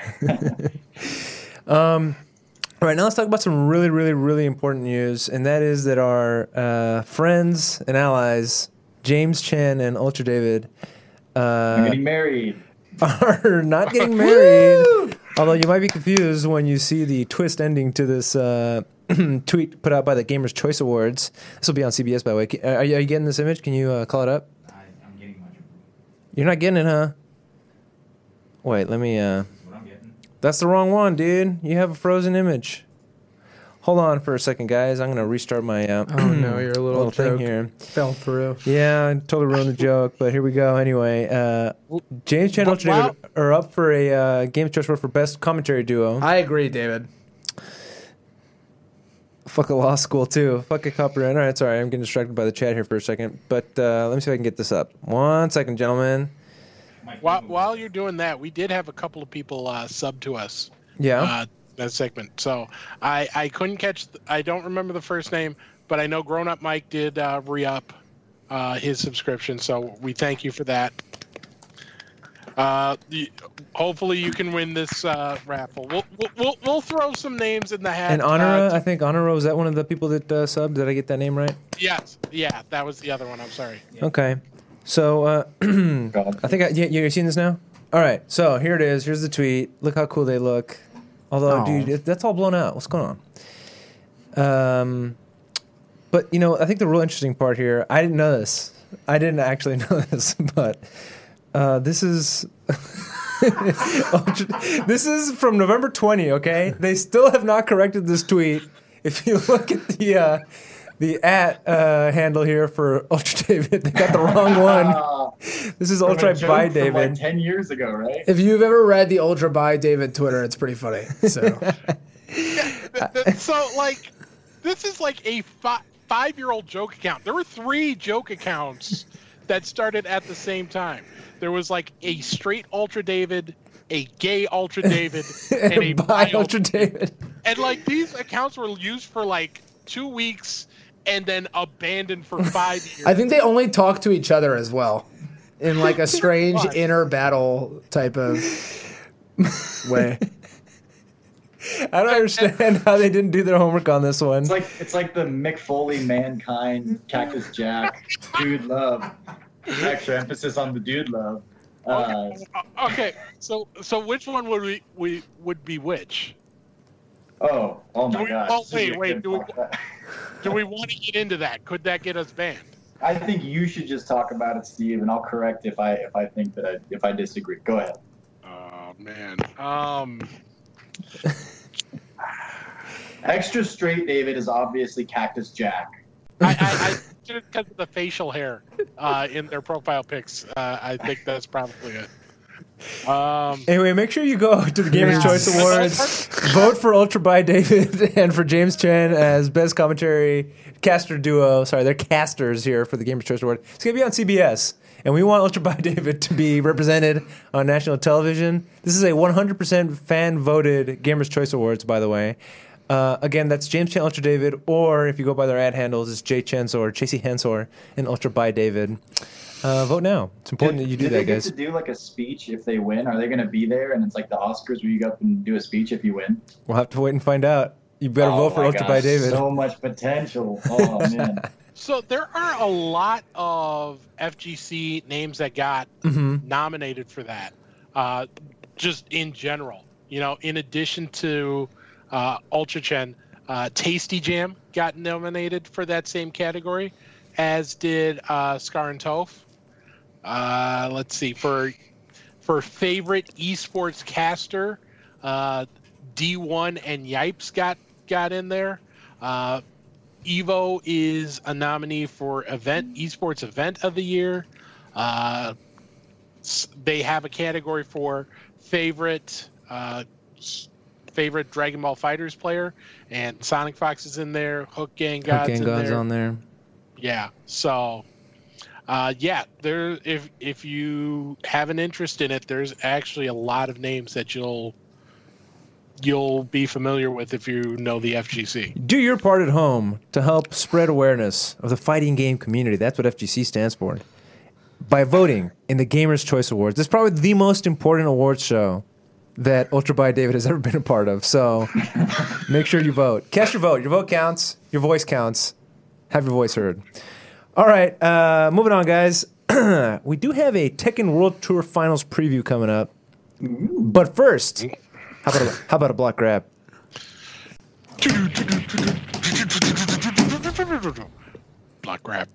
S1: um. All right, now let's talk about some really, really, really important news, and that is that our uh, friends and allies, James Chen and Ultra David,
S3: I'm
S1: uh,
S3: getting married.
S1: are not getting married. Although you might be confused when you see the twist ending to this uh, tweet put out by the Gamers' Choice Awards. This will be on C B S, by the way. Are you, are you getting this image? Can you uh, call it up?
S5: I, I'm getting much.
S1: You're not getting it, huh? Wait, let me... Uh,
S5: What I'm getting.
S1: that's the wrong one, dude. You have a frozen image. Hold on for a second, guys. I'm going to restart my uh,
S2: Oh, no, your little
S1: thing
S2: joke.
S1: here.
S2: Fell through.
S1: Yeah, I totally ruined the joke, but here we go. Anyway, uh, James Chen and Ultra
S4: Wow.
S1: David are up for a uh, Games Choice Award for Best Commentary Duo.
S2: I agree, David.
S1: Fuck a law school, too. Fuck a copyright. All right, sorry. I'm getting distracted by the chat here for a second. But uh, let me see if I can get this up. One second, gentlemen.
S4: While, while you're doing that, we did have a couple of people uh, sub to us.
S1: Yeah.
S4: Uh, that segment. So I, I couldn't catch. th- I don't remember the first name, but I know Grown Up Mike did uh, re-up uh, his subscription. So we thank you for that. Uh, the, hopefully you can win this uh, raffle. We'll, we'll we'll we'll throw some names in the hat.
S1: and
S4: uh,
S1: Honora,
S4: to-
S1: I think Honora, was that one of the people that uh, subbed? Did I get that name right?
S4: yes, yeah, that was the other one. I'm sorry.
S1: Okay. So, uh,
S3: God.
S1: I think I, you, you're seeing this now? All right. So, here it is. Here's the tweet. Look how cool they look. Although,
S2: Aw.
S1: dude, it, that's all blown out. What's going on? Um, but you know, I think the real interesting part here. I didn't know this. I didn't actually know this, but uh, this is this is from November twentieth. Okay, they still have not corrected this tweet. If you look at the uh, the at uh, handle here for Ultra David, they got the wrong one. This is Ultra by David.
S3: Like ten years ago, right?
S2: If you've ever read the Ultra by David Twitter, it's pretty funny. So,
S4: yeah, th- th- so like, this is like a fi- five-year-old joke account. There were three joke accounts that started at the same time. There was like a straight Ultra David, a gay Ultra David, and a
S1: bi Ultra David.
S4: And like these accounts were used for like two weeks and then abandoned for five years.
S2: I think they only talk to each other as well, in like a strange
S4: What?
S2: inner battle type of way.
S1: I don't understand how they didn't do their homework on this one.
S3: It's like it's like the Mick Foley, Mankind, Cactus Jack, Dude Love. Extra emphasis on the Dude Love. Uh,
S4: Okay, okay. so so which one would we, we would be which?
S3: oh, oh
S4: Do
S3: my
S4: we-
S3: gosh.
S4: oh,
S3: this would be
S4: wait,
S3: a
S4: wait,
S3: good
S4: do we-
S3: podcast.
S4: Do we want to get into that? Could that get us banned?
S3: I think you should just talk about it, Steve, and I'll correct if I if I think that I if I disagree. Go ahead.
S4: Oh man. Um.
S3: Extra straight David is obviously Cactus Jack.
S4: I, I, I just because of the facial hair uh, in their profile pics, uh, I think that's probably it. Um,
S1: Anyway, make sure you go to the Gamers'
S2: Yes.
S1: Choice Awards, vote for Ultra by David and for James Chen as Best Commentary Caster Duo. Sorry, they're casters here for the Gamers' Choice Award. It's going to be on C B S, and we want Ultra by David to be represented on national television. This is a one hundred percent fan-voted Gamers' Choice Awards, by the way. Uh, again, that's James Chen Ultra David, or if you go by their ad handles, it's Jay Chensor, Chasey Hensor, and Ultra by David. Uh, vote now. It's important
S3: Did-
S1: that you do
S3: did
S1: that,
S3: they get
S1: guys.
S3: to do like a speech if they win? Are they going to be there? And it's like the Oscars where you go up and do a speech if you win.
S1: We'll have to wait and find out. You better
S3: Oh
S1: vote for
S3: my
S1: Ultra by
S3: gosh,
S1: David.
S3: So much potential. Oh man.
S4: so there are a lot of F G C names that got
S1: Mhm.
S4: nominated for that, uh, just in general. You know, in addition to uh, Ultra Chen, uh, Tasty Jam got nominated for that same category, as did uh, Scar and Toph. Uh, let's see, for for favorite esports caster, uh, D one and Yipes got got in there. Uh, Evo is a nominee for event esports event of the year. Uh, s- they have a category for favorite uh, s- favorite Dragon Ball Fighters player, and Sonic Fox is in there. Hook Gang God's
S1: Hook Gang
S4: in
S1: God's
S4: there.
S1: on there.
S4: Yeah. So, uh, yeah, there. If if you have an interest in it, there's actually a lot of names that you'll you'll be familiar with if you know the F G C.
S1: Do your part at home to help spread awareness of the fighting game community. That's what F G C stands for. By voting in the Gamers' Choice Awards. This is probably the most important awards show that Ultra by David has ever been a part of. So make sure you vote. Cast your vote. Your vote counts. Your voice counts. Have your voice heard. All right, uh, moving on, guys. We do have a Tekken World Tour Finals preview coming up. But first, how about a, how about a block grab?
S4: Block grab.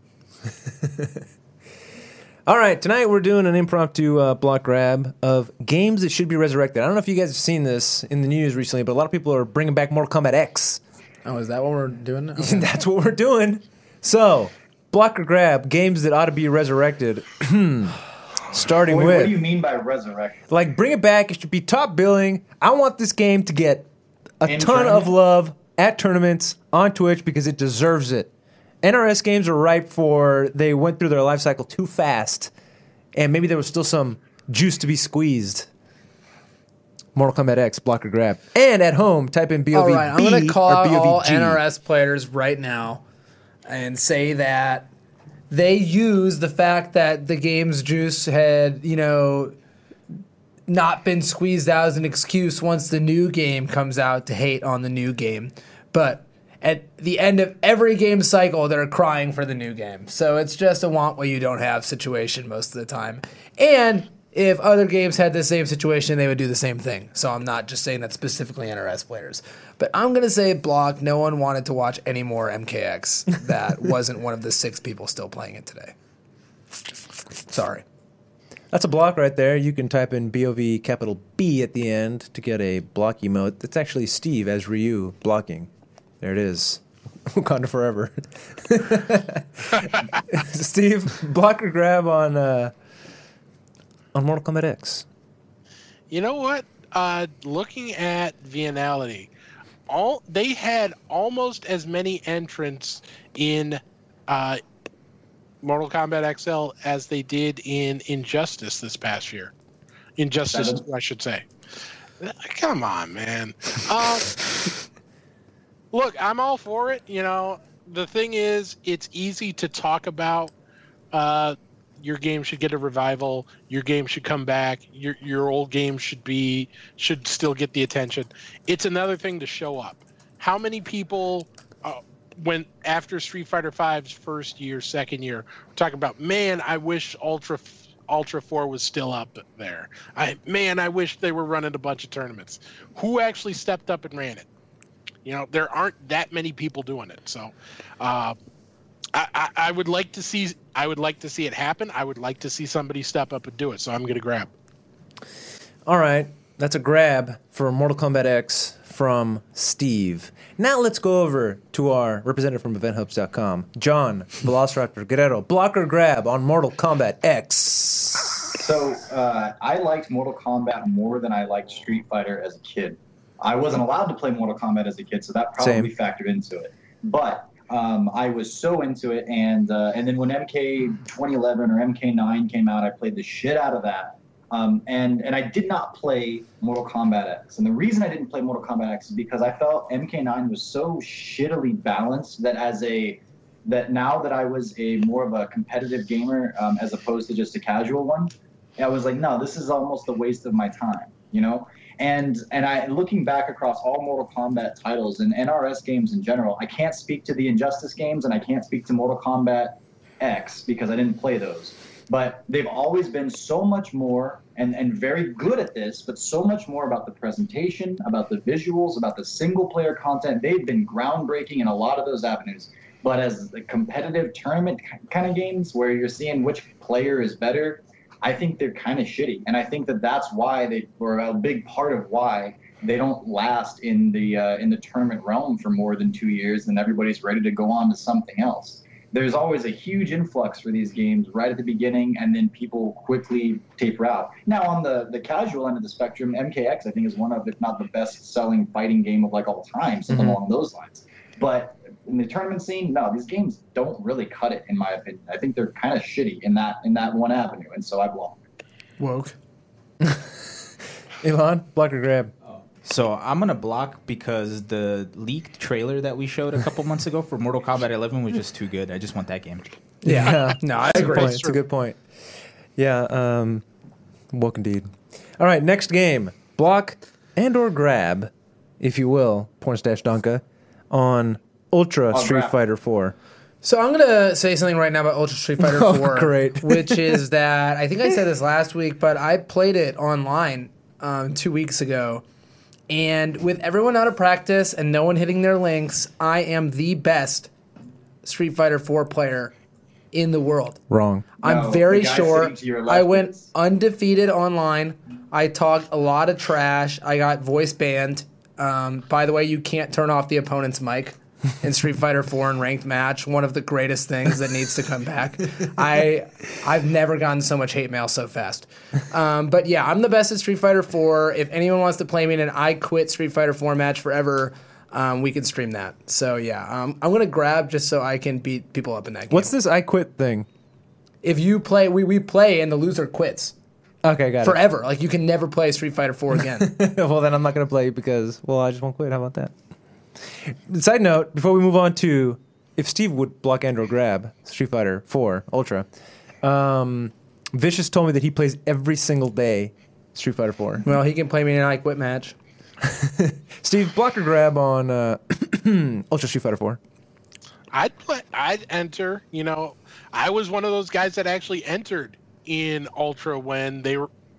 S1: All right, tonight we're doing an impromptu uh, block grab of games that should be resurrected. I don't know if you guys have seen this in the news recently, but a lot of people are bringing back Mortal Kombat X.
S2: Oh, is that what we're doing? Okay.
S1: That's what we're doing. So, block or grab, games that ought to be resurrected. Starting
S3: Wait,
S1: with,
S3: what do you mean by resurrect?
S1: like, bring it back. It should be top billing. I want this game to get a
S3: In
S1: ton
S3: tournament?
S1: of love at tournaments on Twitch because it deserves it. N R S games are ripe for, they went through their life cycle too fast, and maybe there was still some juice to be squeezed. Mortal Kombat X, block or grab. And at home, type in B O
S2: All
S1: V B
S2: right, I'm going to call
S1: or
S2: out all
S1: B O V G.
S2: N R S players right now and say that they use the fact that the game's juice had, you know, not been squeezed out as an excuse once the new game comes out to hate on the new game. But at the end of every game cycle, they're crying for the new game. So it's just a want what you don't have situation most of the time. And if other games had the same situation, they would do the same thing. So I'm not just saying that specifically N R S players. But I'm going to say block. No one wanted to watch any more M K X that wasn't one of the six people still playing it today. Sorry.
S1: That's a block right there. You can type in B O V capital B at the end to get a block emote. That's actually Steve as Ryu blocking. There it is. Wakanda forever. Steve, block or grab on uh, on Mortal Kombat X.
S4: You know what? Uh, looking at Vianality, all they had almost as many entrants in uh, Mortal Kombat X L as they did in Injustice this past year. Injustice,
S3: Seven.
S4: I should say. Come on, man. Uh, look, I'm all for it. You know, the thing is, it's easy to talk about. Uh, your game should get a revival. Your game should come back. Your your old game should be should still get the attention. It's another thing to show up. How many people? Uh, When after Street Fighter V's first year, second year, we're talking about, man, I wish Ultra Ultra four was still up there. I man, I wish they were running a bunch of tournaments. Who actually stepped up and ran it? You know, there aren't that many people doing it. So, uh, I, I, I would like to see I would like to see it happen. I would like to see somebody step up and do it. So I'm going to grab.
S1: All right, that's a grab for Mortal Kombat X from Steve. Now let's go over to our representative from event hubs dot com, John Velociraptor Guerrero. Block or grab on Mortal Kombat X.
S3: So uh, I liked Mortal Kombat more than I liked Street Fighter as a kid. I wasn't allowed to play Mortal Kombat as a kid, so that probably
S1: Same.
S3: factored into it. But um, I was so into it, and uh, and then when M K twenty eleven or M K nine came out, I played the shit out of that. Um, and, and I did not play Mortal Kombat X. And the reason I didn't play Mortal Kombat X is because I felt M K nine was so shittily balanced that as a that now that I was a more of a competitive gamer um, as opposed to just a casual one, I was like, no, this is almost a waste of my time, you know? And and I looking back across all Mortal Kombat titles and N R S games in general, I can't speak to the Injustice games and I can't speak to Mortal Kombat X because I didn't play those. But they've always been so much more and, and very good at this, but so much more about the presentation, about the visuals, about the single-player content. They've been groundbreaking in a lot of those avenues. But as the competitive tournament kind of games where you're seeing which player is better, I think they're kind of shitty. And I think that that's why they were a big part of why they don't last in the uh, in the tournament realm for more than two years and everybody's ready to go on to something else. There's always a huge influx for these games right at the beginning, and then people quickly taper out. Now, on the, the casual end of the spectrum, M K X, I think, is one of, if not the best-selling fighting game of like all time, something
S1: Mhm.
S3: along those lines. But in the tournament scene, no, these games don't really cut it, in my opinion. I think they're kind of shitty in that in that one avenue, and so I block.
S2: Woke.
S1: Elon, block or grab?
S5: So I'm gonna block because the leaked trailer that we showed a couple months ago for Mortal Kombat eleven was just too good. I just want that game.
S2: Yeah. No, I
S1: That's a good
S2: agree.
S1: point. It's a good point. Yeah, um, woke indeed. All right, next game. Block and or grab, if you will, porn stash Donka, on Ultra
S3: I'll
S1: Street
S3: grab.
S1: Fighter four.
S2: So I'm gonna say something right now about Ultra Street Fighter
S1: Oh,
S2: four,
S1: great.
S2: which is that I think I said this last week, but I played it online um, two weeks ago, and with everyone out of practice and no one hitting their links, I am the best Street Fighter four player in the world.
S1: Wrong.
S2: I'm
S3: No,
S2: very
S3: the guy
S2: sure.
S3: sitting to your left
S2: I went
S3: is-
S2: undefeated online. I talked a lot of trash. I got voice banned. Um, by the way, you can't turn off the opponent's mic in Street Fighter four in ranked match. One of the greatest things that needs to come back. I I've never gotten so much hate mail so fast. Um, but yeah, I'm the best at Street Fighter four. If anyone wants to play me in an I Quit Street Fighter four match forever, um, we can stream that. So yeah, um, I'm gonna grab just so I can beat people up in that game.
S1: What's this I quit thing?
S2: If you play, we we play and the loser quits.
S1: Okay, got
S2: Forever. Like, you can never play Street Fighter four again.
S1: it. Well, then I'm not going to play because, well, I just won't quit. How about that? Side note, before we move on to if Steve would block and or grab Street Fighter four Ultra, um, Vicious told me that he plays every single day Street Fighter four.
S2: Well, he can play me in an I Quit match.
S1: Steve, block or grab on uh, Ultra Street Fighter four?
S4: I'd play. I'd enter. You know, I was one of those guys that actually entered in Ultra when they were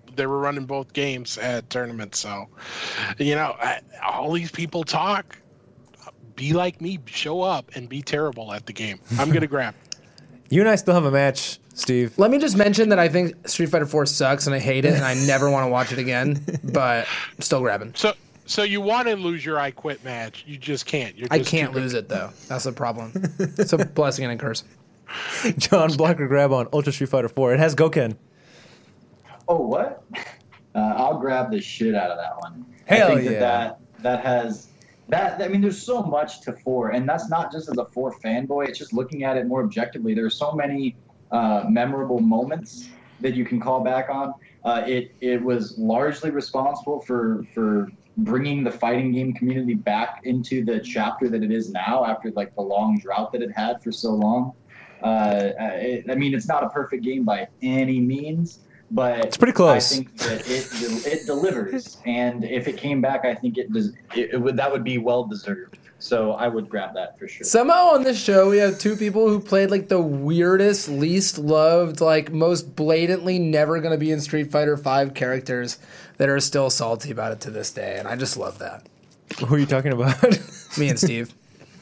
S4: they were running both games at tournaments. So, you know, I, all these people talk. Be like me, show up and be terrible at the game. I'm gonna grab.
S1: You and I still have a match, Steve.
S2: Let me just mention that I think Street Fighter four sucks and I hate it and I never want to watch it again. But I'm still grabbing.
S4: So, so you want to lose your I Quit match? You just can't. You're
S2: I
S4: just
S2: can't
S4: too-
S2: lose it though. That's the problem. It's a blessing and a curse.
S1: John, block or grab on Ultra Street Fighter four. It has Goken.
S3: Oh, what? Uh, I'll grab the shit out of that one.
S1: Hell
S3: I think
S1: yeah.
S3: that, that that has that. I mean, there's so much to four, and that's not just as a four fanboy. It's just looking at it more objectively. There's so many uh, memorable moments that you can call back on. Uh, it it was largely responsible for for bringing the fighting game community back into the chapter that it is now after like the long drought that it had for so long. Uh, it, I mean, it's not a perfect game by any means. But
S1: It's pretty close.
S3: I think that it it delivers, and if it came back, I think it does. It, it would that would be well deserved. So I would grab that for sure.
S2: Somehow on this show we have two people who played like the weirdest, least loved, like most blatantly never going to be in Street Fighter five characters that are still salty about it to this day, and I just love that.
S1: Who are you talking about?
S2: Me and Steve.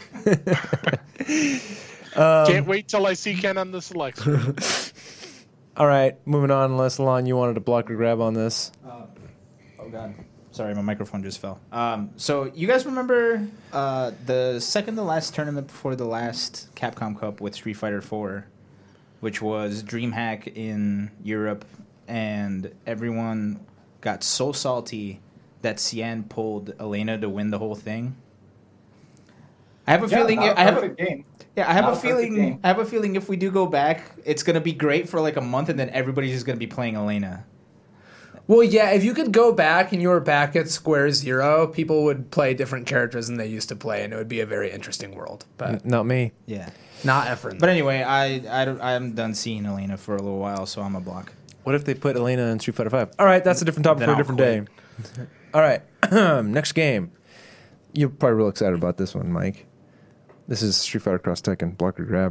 S4: Can't wait till I see Ken on the select screen.
S1: All right, moving on. Unless Alon, you wanted to block or grab on this.
S5: Oh god, sorry, my microphone just fell. Um, so you guys remember uh, the second to last tournament before the last Capcom Cup with Street Fighter four, which was DreamHack in Europe, and everyone got so salty that Cien pulled Elena to win the whole thing. I have a
S3: Yeah,
S5: feeling.
S3: not a
S5: I have a,
S3: perfect game.
S5: yeah, I have
S3: Not
S5: a
S3: a perfect
S5: feeling.
S3: game.
S5: I have a feeling if we do go back, it's gonna be great for like a month, and then everybody's just gonna be playing Elena.
S2: Well, yeah, if you could go back and you were back at Square Zero, people would play different characters than they used to play, and it would be a very interesting world. But
S1: Not me.
S5: Yeah.
S2: not Efren.
S5: But anyway, I I don't, I'm done seeing Elena for a little while, so I'm a block.
S1: What if they put Elena in Street Fighter five? All right, that's a different topic
S5: Then
S1: for a
S5: I'll
S1: different day. All right, next game. You're probably real excited about this one, Mike. This is Street Fighter Cross Tekken. Block or grab.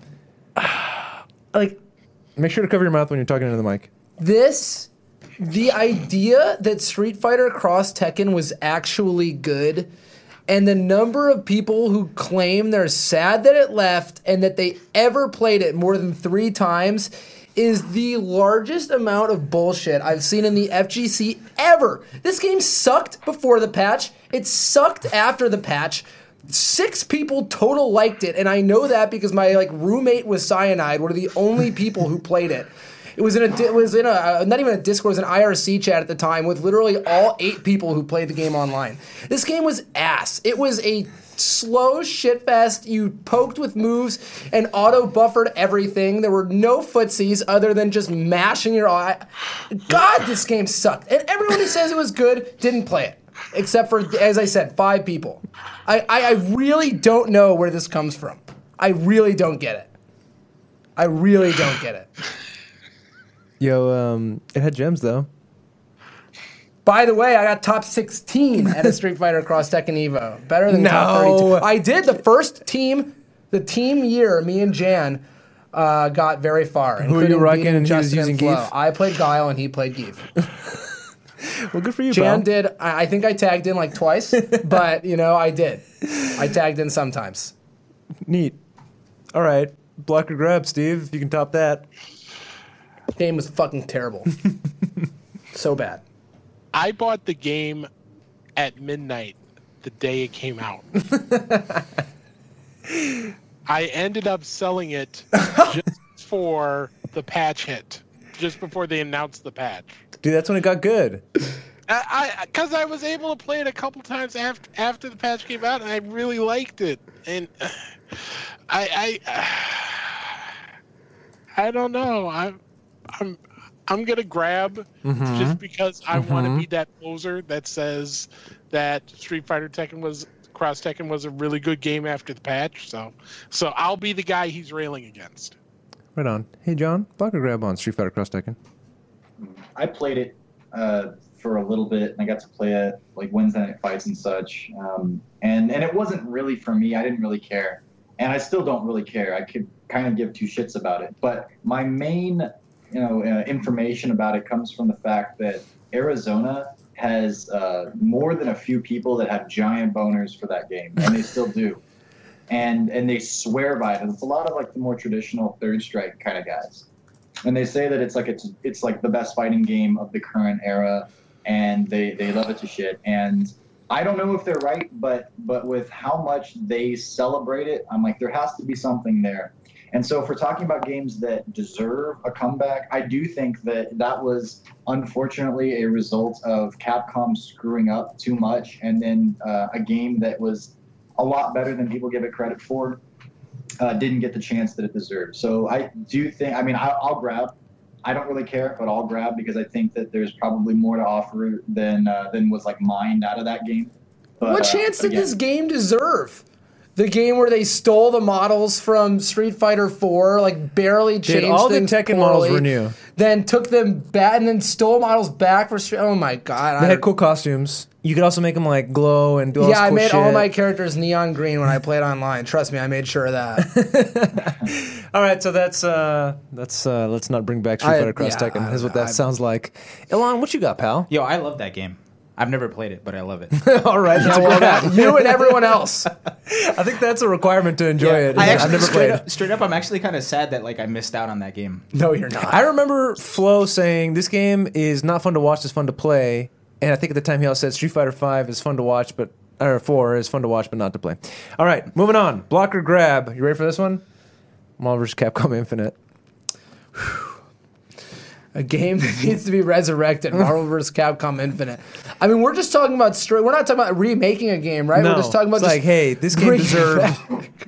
S2: like
S1: Make sure to cover your mouth when you're talking into the mic.
S2: this, the idea that Street Fighter Cross Tekken was actually good, and the number of people who claim they're sad that it left and that they ever played it more than three times is the largest amount of bullshit I've seen in the F G C ever. This game sucked before the patch. It sucked after the patch. Six people total liked it, and I know that because my like roommate was Cyanide, one of the only people who played it. It was in a it was in a uh, not even a Discord, it was an I R C chat at the time with literally all eight people who played the game online. This game was ass. It was a slow shitfest. You poked with moves and auto buffered everything. There were no footsies other than just mashing your eye. God, this game sucked. And everyone who says it was good didn't play it. Except for, as I said, five people. I, I, I really don't know where this comes from. I really don't get it. I really don't get it.
S1: Yo, um, it had gems though.
S2: By the way, I got top sixteen at a Street Fighter Cross Tekken Evo. Better than top
S1: No.
S2: thirty-two. I did the first team, the team year, me and Jan uh, got very far.
S1: Who were you
S2: including
S1: rocking
S2: beating
S1: and he was
S2: Justin
S1: using
S2: Flo.
S1: Geef?
S2: I played Guile and he played Geef.
S1: Well, good for you,
S2: Jan
S1: pal.
S2: did, I I think I tagged in like twice, but you know, I did. I tagged in sometimes.
S1: Neat. All right, block or grab, Steve. If you can top that.
S2: Game was fucking terrible. So bad.
S4: I bought the game at midnight the day it came out. I ended up selling it just for the patch hit, just before they announced the patch.
S1: Dude, that's when it got good.
S4: I, because I, I was able to play it a couple times after after the patch came out, and I really liked it. And uh, I, I, uh, I don't know. I'm, I'm, I'm gonna grab
S1: Mm-hmm.
S4: just because I want to be that poser that says that Street Fighter Tekken was Cross Tekken was a really good game after the patch. So, so I'll be the guy he's railing against.
S1: Right on. Hey, John, block or grab on Street Fighter Cross Tekken.
S3: I played it uh, for a little bit, and I got to play it like Wednesday night fights and such. Um, and and it wasn't really for me. I didn't really care, and I still don't really care. I could kind of give two shits about it. But my main you know uh, information about it comes from the fact that Arizona has uh, more than a few people that have giant boners for that game, and they still do, and and they swear by it. It's a lot of like the more traditional Third Strike kind of guys, and they say that it's like it's it's like the best fighting game of the current era, and they they love it to shit. And I don't know if they're right, but but with how much they celebrate it, I'm like there has to be something there. And so if we're talking about games that deserve a comeback, I do think that that was unfortunately a result of Capcom screwing up too much, and then uh, a game that was a lot better than people give it credit for uh, didn't get the chance that it deserved. So I do think, I mean, I, I'll grab. I don't really care, but I'll grab because I think that there's probably more to offer than uh, than was like mined out of that game. But,
S2: what chance
S3: uh,
S2: did
S3: again,
S2: this game deserve? The game where they stole the models from Street Fighter four, like barely changed
S1: Dude, all the
S2: things
S1: Tekken
S2: poorly,
S1: models were new.
S2: Then took them back and then stole models back for Street. Oh my god!
S1: They
S2: I,
S1: had cool costumes. You could also make them like glow and do all
S2: yeah,
S1: this
S2: I
S1: cool
S2: made
S1: shit.
S2: all my characters neon green when I played online. Trust me, I made sure of that.
S1: All right, so that's uh, that's uh, let's not bring back Street
S2: I-
S1: Fighter Cross
S2: yeah,
S1: Tekken.
S2: I-
S1: That's what that
S2: I-
S1: sounds like. Elon, what you got, pal?
S5: Yo, I love that game. I've never played it, but I love it.
S1: All right, that's a
S2: Well,
S1: good
S2: that-
S1: app.
S2: you and everyone else.
S1: I think that's a requirement to enjoy it.
S5: I
S1: I've
S5: actually,
S1: never
S5: straight
S1: played.
S5: up, straight up, I'm actually kind of sad that like I missed out on that game.
S2: No, you're not.
S1: I remember Flo saying this game is not fun to watch, it's fun to play. And I think at the time he also said Street Fighter five is fun to watch, but or four is fun to watch but not to play. All right, moving on. Block or grab. You ready for this one? Marvel versus. Capcom Infinite.
S2: A game that needs to be resurrected. Marvel versus. Capcom Infinite. I mean, we're just talking about straight. We're not talking about remaking a game, right?
S1: No,
S2: we're just talking about
S1: it's
S2: just
S1: like, hey, this game
S2: bringing it
S1: deserved.
S2: back.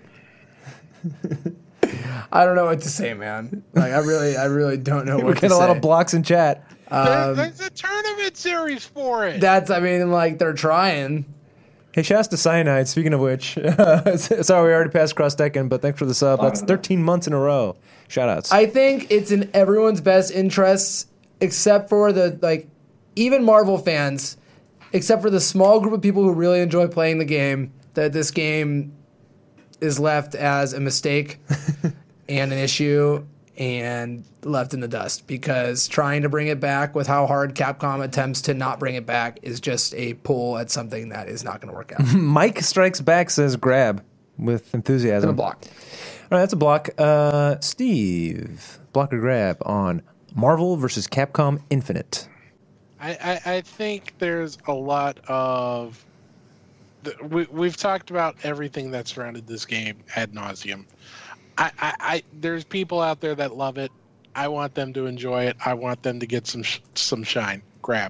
S2: I don't know what to say, man. Like, I really, I really don't know
S1: We're
S2: what to
S1: getting a
S2: say.
S1: lot of blocks in chat.
S4: There-
S2: Um,
S4: there's a tournament series for it.
S2: That's, I mean, like they're trying.
S1: Hey, Shasta Cyanide, speaking of which, sorry, we already passed Cross Tekken, but thanks for the sub. That's thirteen months in a row. Shout outs.
S2: I think it's in everyone's best interests, except for the like, even Marvel fans, except for the small group of people who really enjoy playing the game. That this game is left as a mistake and an issue and left in the dust, because trying to bring it back with how hard Capcom attempts to not bring it back is just a pull at something that is not going to work out.
S1: Mike Strikes Back says grab with enthusiasm.
S2: And a block.
S1: All right, that's a block. Uh, Steve, block or grab on Marvel versus. Capcom Infinite.
S4: I, I, I think there's a lot of. The, we, we've talked about everything that surrounded this game ad nauseum. I, I, I, there's people out there that love it. I want them to enjoy it. I want them to get some sh- some shine. Grab.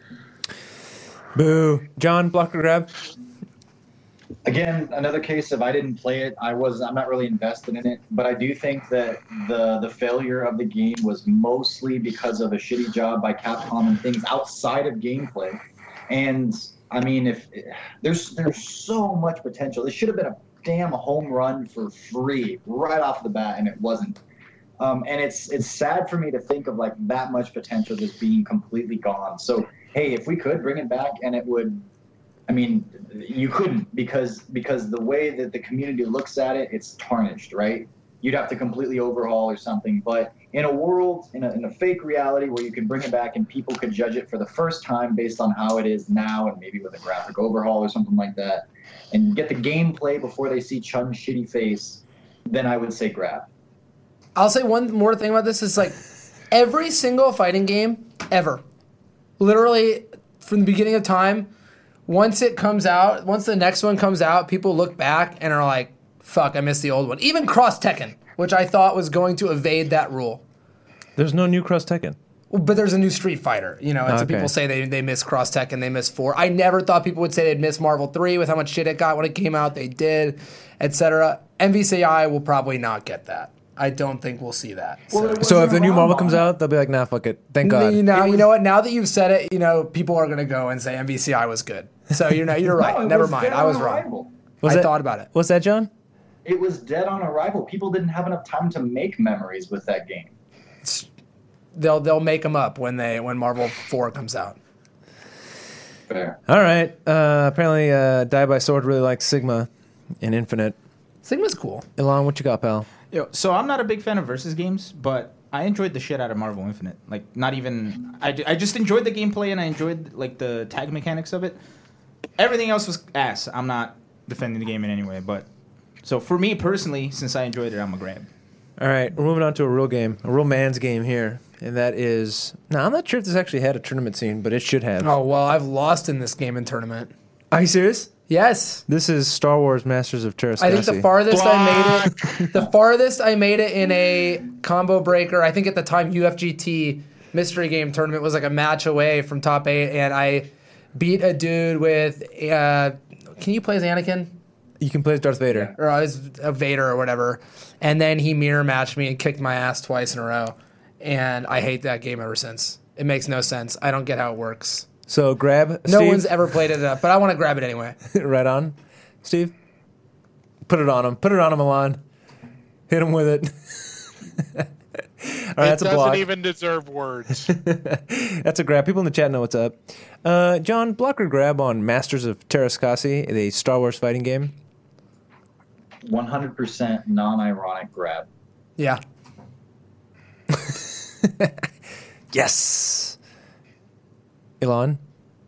S1: Boo. John, block or grab?
S3: Again, another case of I didn't play it. I was I'm not really invested in it, but I do think that the the failure of the game was mostly because of a shitty job by Capcom and things outside of gameplay. And I mean, if there's there's so much potential. This should have been a damn home run for free right off the bat, and it wasn't. Um, and it's it's sad for me to think of like that much potential just being completely gone. So hey, if we could bring it back, and it would. I mean, you couldn't because because the way that the community looks at it, it's tarnished, right? You'd have to completely overhaul or something. But in a world, in a, in a fake reality where you can bring it back and people could judge it for the first time based on how it is now and maybe with a graphic overhaul or something like that, and get the gameplay before they see Chun's shitty face, then I would say grab.
S2: I'll say one more thing about this is like every single fighting game ever, literally from the beginning of time, once it comes out, once the next one comes out, people look back and are like, fuck, I missed the old one. Even Cross Tekken, which I thought was going to evade that rule.
S1: There's no new Cross Tekken.
S2: But there's a new Street Fighter, you know, and so
S1: Okay.
S2: people say they, they miss Cross Tekken, they miss four. I never thought people would say they'd miss Marvel three with how much shit it got when it came out. They did, et cetera. M V C I will probably not get that. I don't think we'll see that.
S3: Well,
S2: So-
S3: it
S1: So if
S3: wasn't
S1: the new
S3: around
S1: Marvel
S3: long.
S1: comes out, they'll be like, nah, fuck it. Thank God.
S2: You know,
S3: It
S2: you
S3: was-
S2: know what? Now that you've said it, you know, people are going to go and say M V C I was good. So you're not, you're right.
S3: No, it
S2: Never
S3: was
S2: mind.
S3: dead
S2: I was
S3: on
S2: wrong.
S3: arrival.
S1: Was
S2: I
S1: that-
S2: thought about it.
S1: What's that, John?
S3: It was dead on arrival. People didn't have enough time to make memories with that game.
S2: They'll they'll make them up when they when Marvel four comes out.
S3: Fair.
S1: All right. Uh, apparently, uh, Die by Sword really likes Sigma in Infinite.
S2: Sigma's cool.
S1: Elon, what you got, pal?
S5: Yo, so I'm not a big fan of versus games, but I enjoyed the shit out of Marvel Infinite. Like, not even... I, I just enjoyed the gameplay, and I enjoyed, like, the tag mechanics of it. Everything else was ass. I'm not defending the game in any way, but... So, for me, personally, since I enjoyed it, I'm a grab.
S1: All right, we're moving on to a real game, a real man's game here, and that is... Now, I'm not sure if this actually had a tournament scene, but it should have.
S2: Oh, well, I've lost in this game in tournament.
S1: Are you serious?
S2: Yes.
S1: This is Star Wars Masters of Terrascasi.
S2: I think the farthest I made it, the farthest I made it in a combo breaker, I think at the time U F G T mystery game tournament was like a match away from top eight, and I beat a dude with, uh, can you play as Anakin?
S1: You can play as Darth Vader.
S2: Or I was a Vader or whatever. And then he mirror matched me and kicked my ass twice in a row. And I hate that game ever since. It makes no sense. I don't get how it works.
S1: So grab
S2: No
S1: Steve.
S2: one's ever played it up, but I want to grab it anyway.
S1: Right on. Steve, put it on him. Put it on him, Milan. Hit him with it. All right,
S4: it
S1: that's a
S4: doesn't
S1: block.
S4: even deserve words.
S1: That's a grab. People in the chat know what's up. Uh, John, block or grab on Masters of Terrascasi, the Star Wars fighting game?
S3: one hundred percent non-ironic grab.
S2: Yeah.
S1: Yes. Elon?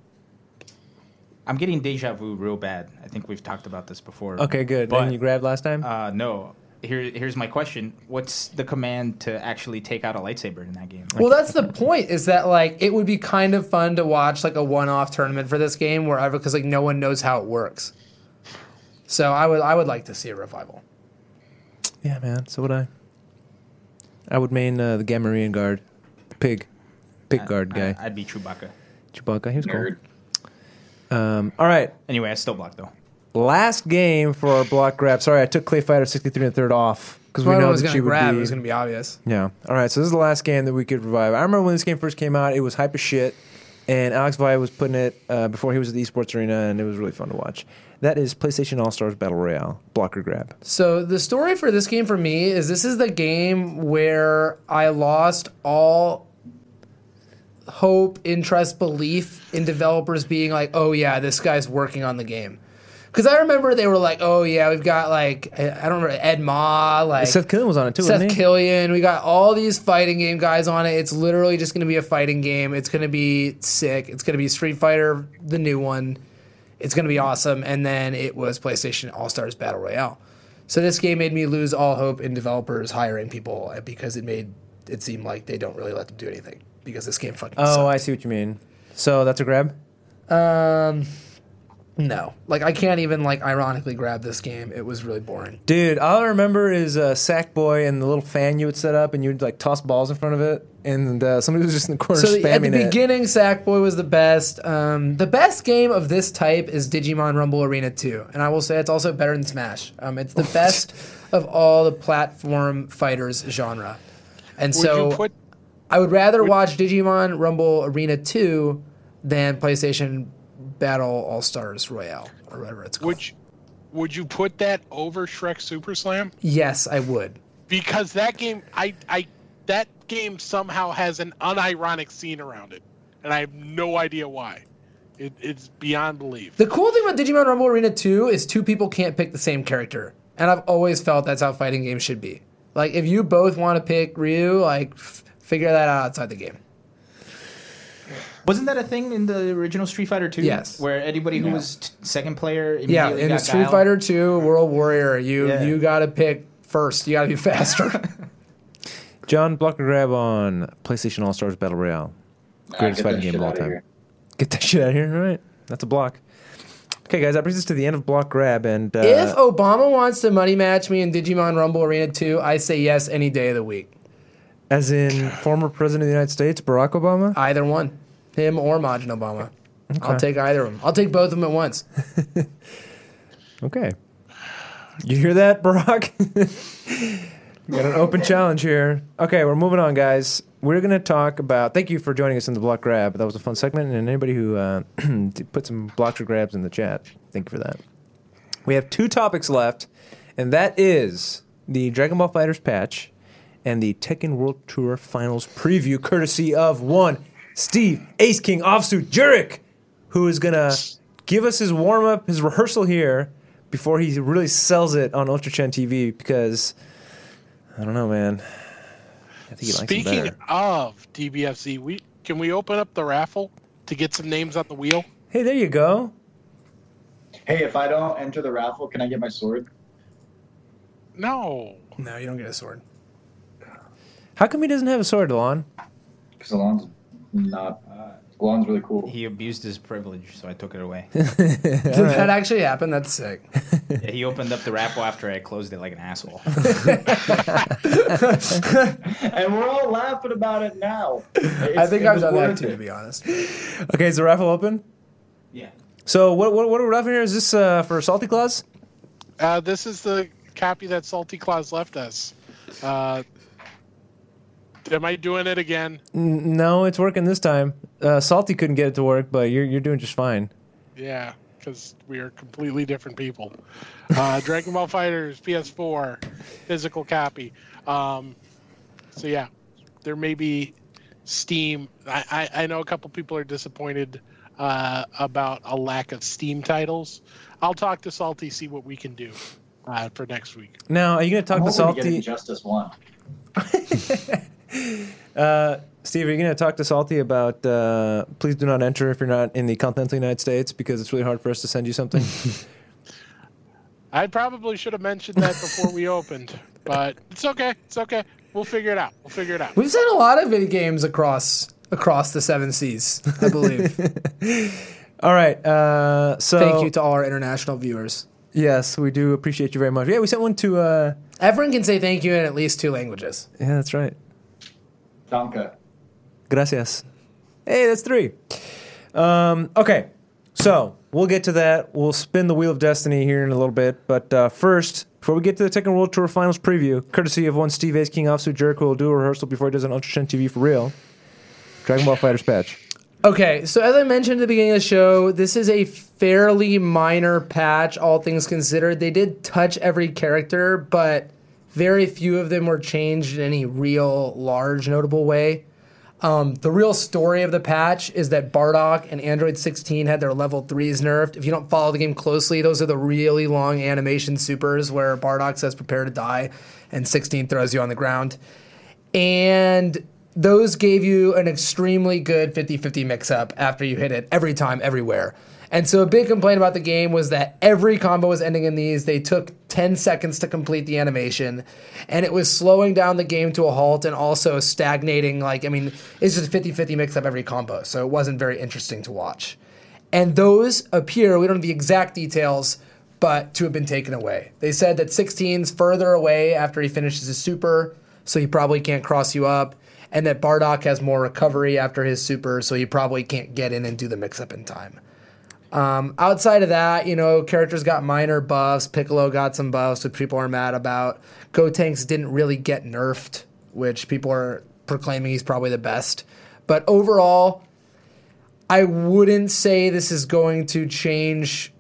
S5: I'm getting deja vu real bad. I think we've talked about this before.
S1: Okay, good.
S5: But,
S1: And you grabbed last time?
S5: Uh, no. Here, here's my question. What's the command to actually take out a lightsaber in that game?
S2: Well, that's the point, is that, like, it would be kind of fun to watch, like, a one-off tournament for this game wherever, because, like, no one knows how it works. So I would I would like to see a revival.
S1: Yeah, man. So would I. I would main uh, the Gamorrean guard. The pig. Pig guard guy.
S5: I, I'd be Chewbacca.
S1: Chewbacca. He was
S3: Nerd.
S1: cool. Um, all right.
S5: Anyway, I still block, though.
S1: Last game for our block grab. Sorry, I took Clay Fighter sixty-three and a third off. Because we
S2: Well, I
S1: know
S2: was
S1: that
S2: going
S1: she
S2: to
S1: would
S2: grab.
S1: be...
S2: It was going to be obvious.
S1: Yeah. All right, so this is the last game that we could revive. I remember when this game first came out, it was hype as shit. And Alex Vai was putting it uh, before he was at the esports arena, and it was really fun to watch. That is PlayStation All-Stars Battle Royale. Blocker grab.
S2: So the story for this game for me is this is the game where I lost all hope, interest, belief in developers being like, oh yeah, this guy's working on the game. Because I remember they were like, oh yeah, we've got like, I I don't remember, Ed Ma, like
S1: Seth Killian was on it too,
S2: Seth
S1: wasn't he?
S2: Killian. We got all these fighting game guys on it. It's literally just going to be a fighting game. It's going to be sick. It's going to be Street Fighter, the new one. It's going to be awesome. And then it was PlayStation All-Stars Battle Royale. So this game made me lose all hope in developers hiring people because it made it seem like they don't really let them do anything because this game fucking
S1: Oh, I
S2: sucked.
S1: see what you mean. So that's a grab?
S2: Um, no. Like, I can't even, like, ironically grab this game. It was really boring.
S1: Dude, all I remember is uh, Sackboy and the little fan you would set up, and you would like toss balls in front of it, and uh, somebody was just in the corner
S2: So
S1: spamming
S2: at the
S1: it.
S2: beginning, Sackboy was the best. Um, the best game of this type is Digimon Rumble Arena two, and I will say it's also better than Smash. Um, it's the best of all the platform fighters genre, and
S4: Would
S2: so
S4: you put
S2: I would rather
S4: would-
S2: watch Digimon Rumble Arena two than PlayStation Battle All Stars Royale or whatever it's called.
S4: would you, would you put that over Shrek Super Slam?
S2: Yes, I would.
S4: Because that game, I, I, that game somehow has an unironic scene around it, and I have no idea why. It, it's beyond belief.
S2: The cool thing about Digimon Rumble Arena two is two people can't pick the same character. And I've always felt that's how fighting games should be. Like, if you both want to pick Ryu, like, f- figure that out outside the game.
S5: Wasn't that a thing in the original Street Fighter two?
S2: Yes.
S5: Where anybody who
S3: Yeah.
S5: was t- second player
S2: Yeah,
S5: immediately
S2: in
S5: got
S2: Street
S5: Guile?
S2: Fighter two World Warrior, you
S5: Yeah.
S2: you got to pick first. You got to be faster.
S1: John, block or grab on PlayStation All-Stars Battle Royale.
S3: Nah,
S1: Greatest
S3: get that
S1: fighting game
S3: shit
S1: of all
S3: outta
S1: time.
S3: here.
S1: Get that shit out of here. All right. That's a block. Okay, guys, that brings us to the end of block grab. And uh,
S2: If Obama wants to money match me in Digimon Rumble Arena two, I say yes any day of the week.
S1: as in former President of the United States, Barack Obama?
S2: Either one. Him or Majin Obama. I'll take either of them. I'll take both of them at once.
S1: Okay. You hear that, Barack? We got an open challenge here. Okay, we're moving on, guys. We're going to talk about... Thank you for joining us in the block grab. That was a fun segment, and anybody who uh, put some blocks or grabs in the chat, thank you for that. We have two topics left, and that is the Dragon Ball FighterZ patch and the Tekken World Tour Finals preview, courtesy of one Steve Ace King Offsuit Jurek, who is going to give us his warm-up, his rehearsal here before he really sells it on Ultra Chen T V, because... I don't know, man. I think he likes them
S4: Speaking
S1: better.
S4: of D B F Z, we can we open up the raffle to get some names on the wheel?
S1: Hey, there you go.
S3: Hey, if I don't enter the raffle, can I get my sword?
S4: No.
S2: No, you don't get a sword.
S1: How come he doesn't have a sword, Alon?
S3: Because Alon's not. Uh, Alon's really cool.
S5: He abused his privilege, so I took it away.
S2: Did that actually happen? That's sick.
S5: Yeah, he opened up the raffle after I closed it like an asshole.
S3: And we're all laughing about it now.
S2: I
S3: It's-
S2: think
S3: it
S2: I've
S3: was
S2: done that
S3: worth
S2: too,
S3: it.
S2: to be honest.
S1: Okay, is the raffle open?
S5: Yeah.
S1: So what what what are we rapping here? Is this uh, for Salty Claus?
S4: Uh, this is the copy that Salty Claus left us. Uh, am I doing it again?
S1: N- no, it's working this time. Uh, Salty couldn't get it to work, but you're you're doing just fine.
S4: Yeah, because we are completely different people. Uh, Dragon Ball Fighters, P S four, physical copy. Um, so yeah, there may be Steam. I, I, I know a couple people are disappointed uh, about a lack of Steam titles. I'll talk to Salty, see what we can do uh, for next week.
S1: Now, are you going to talk
S3: I'm
S1: to
S3: hoping to get
S1: Salty?
S3: Injustice One.
S1: Uh, Steve, are you going to talk to Salty about uh, please do not enter if you're not in the continental United States because it's really hard for us to send you something?
S4: I probably should have mentioned that before we opened, but it's okay. It's okay. We'll figure it out. We'll figure it out.
S2: We've sent a lot of video games across across the seven seas, I believe.
S1: All right. Uh, so
S2: Thank you to all our international viewers.
S1: Yes, we do appreciate you very much. Yeah, we sent one to. Uh,
S2: Everyone can say thank you in at least two languages.
S1: yeah, that's right.
S3: Danke.
S1: Gracias. Hey, that's three. Um, okay, so we'll get to that. We'll spin the Wheel of Destiny here in a little bit. But uh, first, before we get to the Tekken World Tour Finals preview, courtesy of one Steve Ace King Officer Jericho will do a rehearsal before he does an Ultra Shen T V for real. Dragon Ball FighterZ patch.
S2: Okay, so as I mentioned at the beginning of the show, this is a fairly minor patch, all things considered. They did touch every character, but very few of them were changed in any real large notable way. Um, the real story of the patch is that Bardock and Android sixteen had their level threes nerfed. If you don't follow the game closely, those are the really long animation supers where Bardock says prepare to die and sixteen throws you on the ground. And those gave you an extremely good fifty-fifty mix-up after you hit it every time, everywhere. And so a big complaint about the game was that every combo was ending in these. They took ten seconds to complete the animation, and it was slowing down the game to a halt and also stagnating. Like, I mean, it's just a fifty-fifty mix-up every combo, so it wasn't very interesting to watch. And those appear, we don't have the exact details, but to have been taken away. They said that sixteen's further away after he finishes his super, so he probably can't cross you up, and that Bardock has more recovery after his super, so he probably can't get in and do the mix-up in time. Um, outside of that, you know, characters got minor buffs. Piccolo got some buffs, which people are mad about. Gotenks didn't really get nerfed, which people are proclaiming he's probably the best. But overall, I wouldn't say this is going to change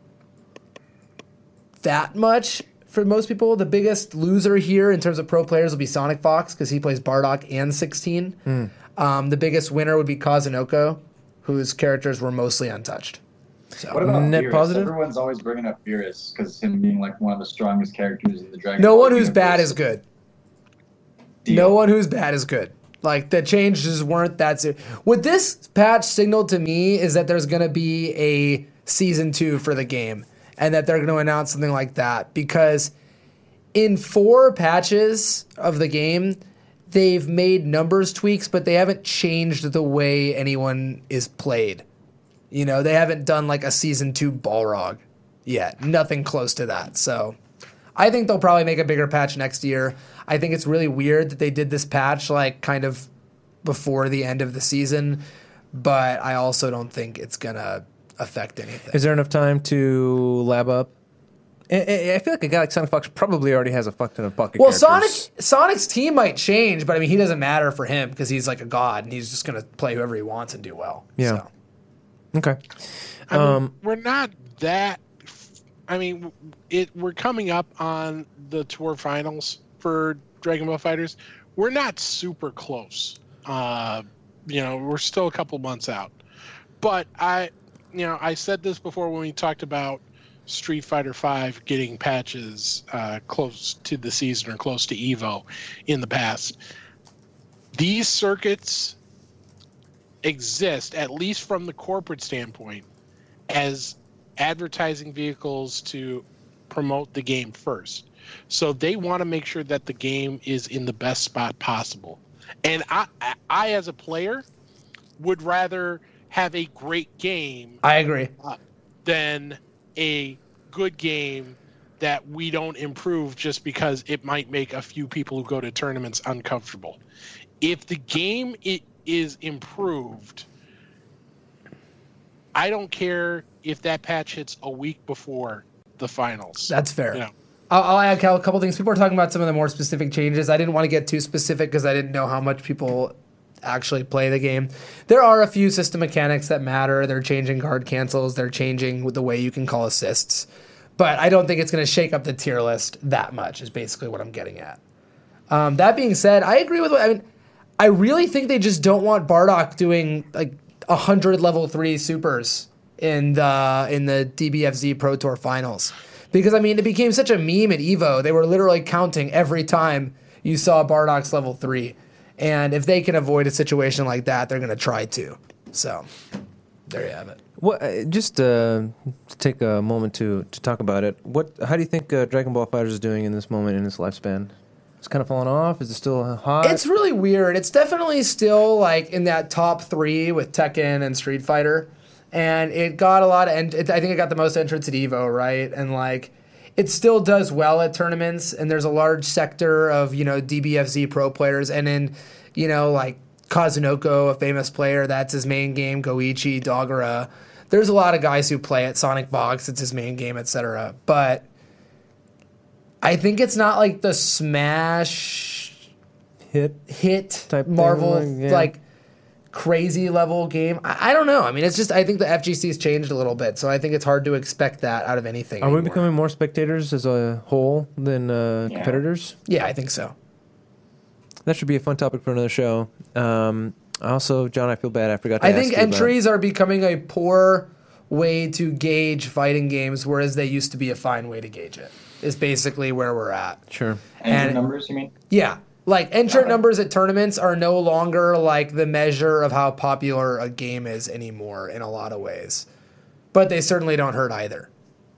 S2: that much for most people. The biggest loser here in terms of pro players will be Sonic Fox because he plays Bardock and sixteen. Mm. Um, the biggest winner would be Kazunoko, whose characters were mostly untouched. So.
S3: What about
S1: Net
S3: Beerus?
S1: positive?
S3: Everyone's always bringing up Beerus because him being like one of the strongest characters in the Dragon
S2: No
S3: Ball
S2: one who's
S3: universe.
S2: bad is good.
S3: Deal.
S2: No one who's bad is good. Like, the changes weren't that serious. What this patch signaled to me is that there's going to be a season two for the game and that they're going to announce something like that, because in four patches of the game, they've made numbers tweaks, but they haven't changed the way anyone is played. You know, they haven't done like a season two Balrog yet. Nothing close to that. So I think they'll probably make a bigger patch next year. I think it's really weird that they did this patch like kind of before the end of the season, but I also don't think it's going to affect anything.
S1: Is there enough time to lab up? I, I I feel like a guy like Sonic Fox probably already has a fuck ton of bucket
S2: Well,
S1: characters.
S2: Sonic Sonic's team might change, but I mean, he doesn't matter for him because he's like a god and he's just going to play whoever he wants and do well.
S1: Yeah.
S2: So.
S1: Okay.
S4: I mean,
S1: Um,
S4: we're not that. I mean, it. We're coming up on the tour finals for Dragon Ball Fighters. We're not super close. Uh, you know, we're still a couple months out. But I, you know, I said this before when we talked about Street Fighter five getting patches uh, close to the season or close to Evo in the past. these circuits exist, at least from the corporate standpoint, as advertising vehicles to promote the game first. So they want to make sure that the game is in the best spot possible. And I, I as a player, would rather have a great game.
S2: I agree.
S4: Uh, than a good game that we don't improve just because it might make a few people who go to tournaments uncomfortable. If the game it is improved, I don't care if that patch hits a week before the finals.
S2: That's fair.
S4: You know?
S2: I'll, I'll add a couple things. People are talking about some of the more specific changes. I didn't want to get too specific because I didn't know how much people actually play the game. There are a few system mechanics that matter. They're changing guard cancels. They're changing the way you can call assists. But I don't think it's going to shake up the tier list that much is basically what I'm getting at. Um, that being said, I agree with what, I mean, I really think they just don't want Bardock doing like one hundred level three supers in the in the D B F Z Pro Tour finals. Because, I mean, it became such a meme at EVO. They were literally counting every time you saw Bardock's level three. And if they can avoid a situation like that, they're going to try to. So, there you have it.
S1: What? Uh, just uh, to take a moment to, to talk about it. What? How do you think uh, Dragon Ball FighterZ is doing in this moment in its lifespan? It's kind of falling off. Is it still hot?
S2: It's really weird. It's definitely still like in that top three with Tekken and Street Fighter, and it got a lot of. And it, I think it got the most entrants at EVO, right? And like, it still does well at tournaments, and there's a large sector of you know D B F Z pro players, and in you know like Kazunoko, a famous player, that's his main game. Goichi, Dogura. There's a lot of guys who play it. Sonic Vox, it's his main game, et cetera. But I think it's not like the Smash
S1: hit
S2: hit
S1: type
S2: Marvel
S1: thing, yeah.
S2: like crazy level game. I, I don't know. I mean, it's just I think the F G C's changed a little bit, so I think it's hard to expect that out of anything.
S1: Are
S2: anymore.
S1: we becoming more spectators as a whole than uh,
S3: Yeah.
S1: competitors?
S2: Yeah, I think so.
S1: That should be a fun topic for another show. Um, also, John, I feel bad I forgot to
S2: I
S1: ask
S2: think
S1: you about-
S2: entries are becoming a poor way to gauge fighting games, whereas they used to be a fine way to gauge it. Is basically where we're at.
S1: Sure.
S3: And,
S2: And-
S3: your numbers, you mean?
S2: Yeah. Like, entrant
S3: Okay.
S2: numbers at tournaments are no longer, like, the measure of how popular a game is anymore in a lot of ways. But they certainly don't hurt either.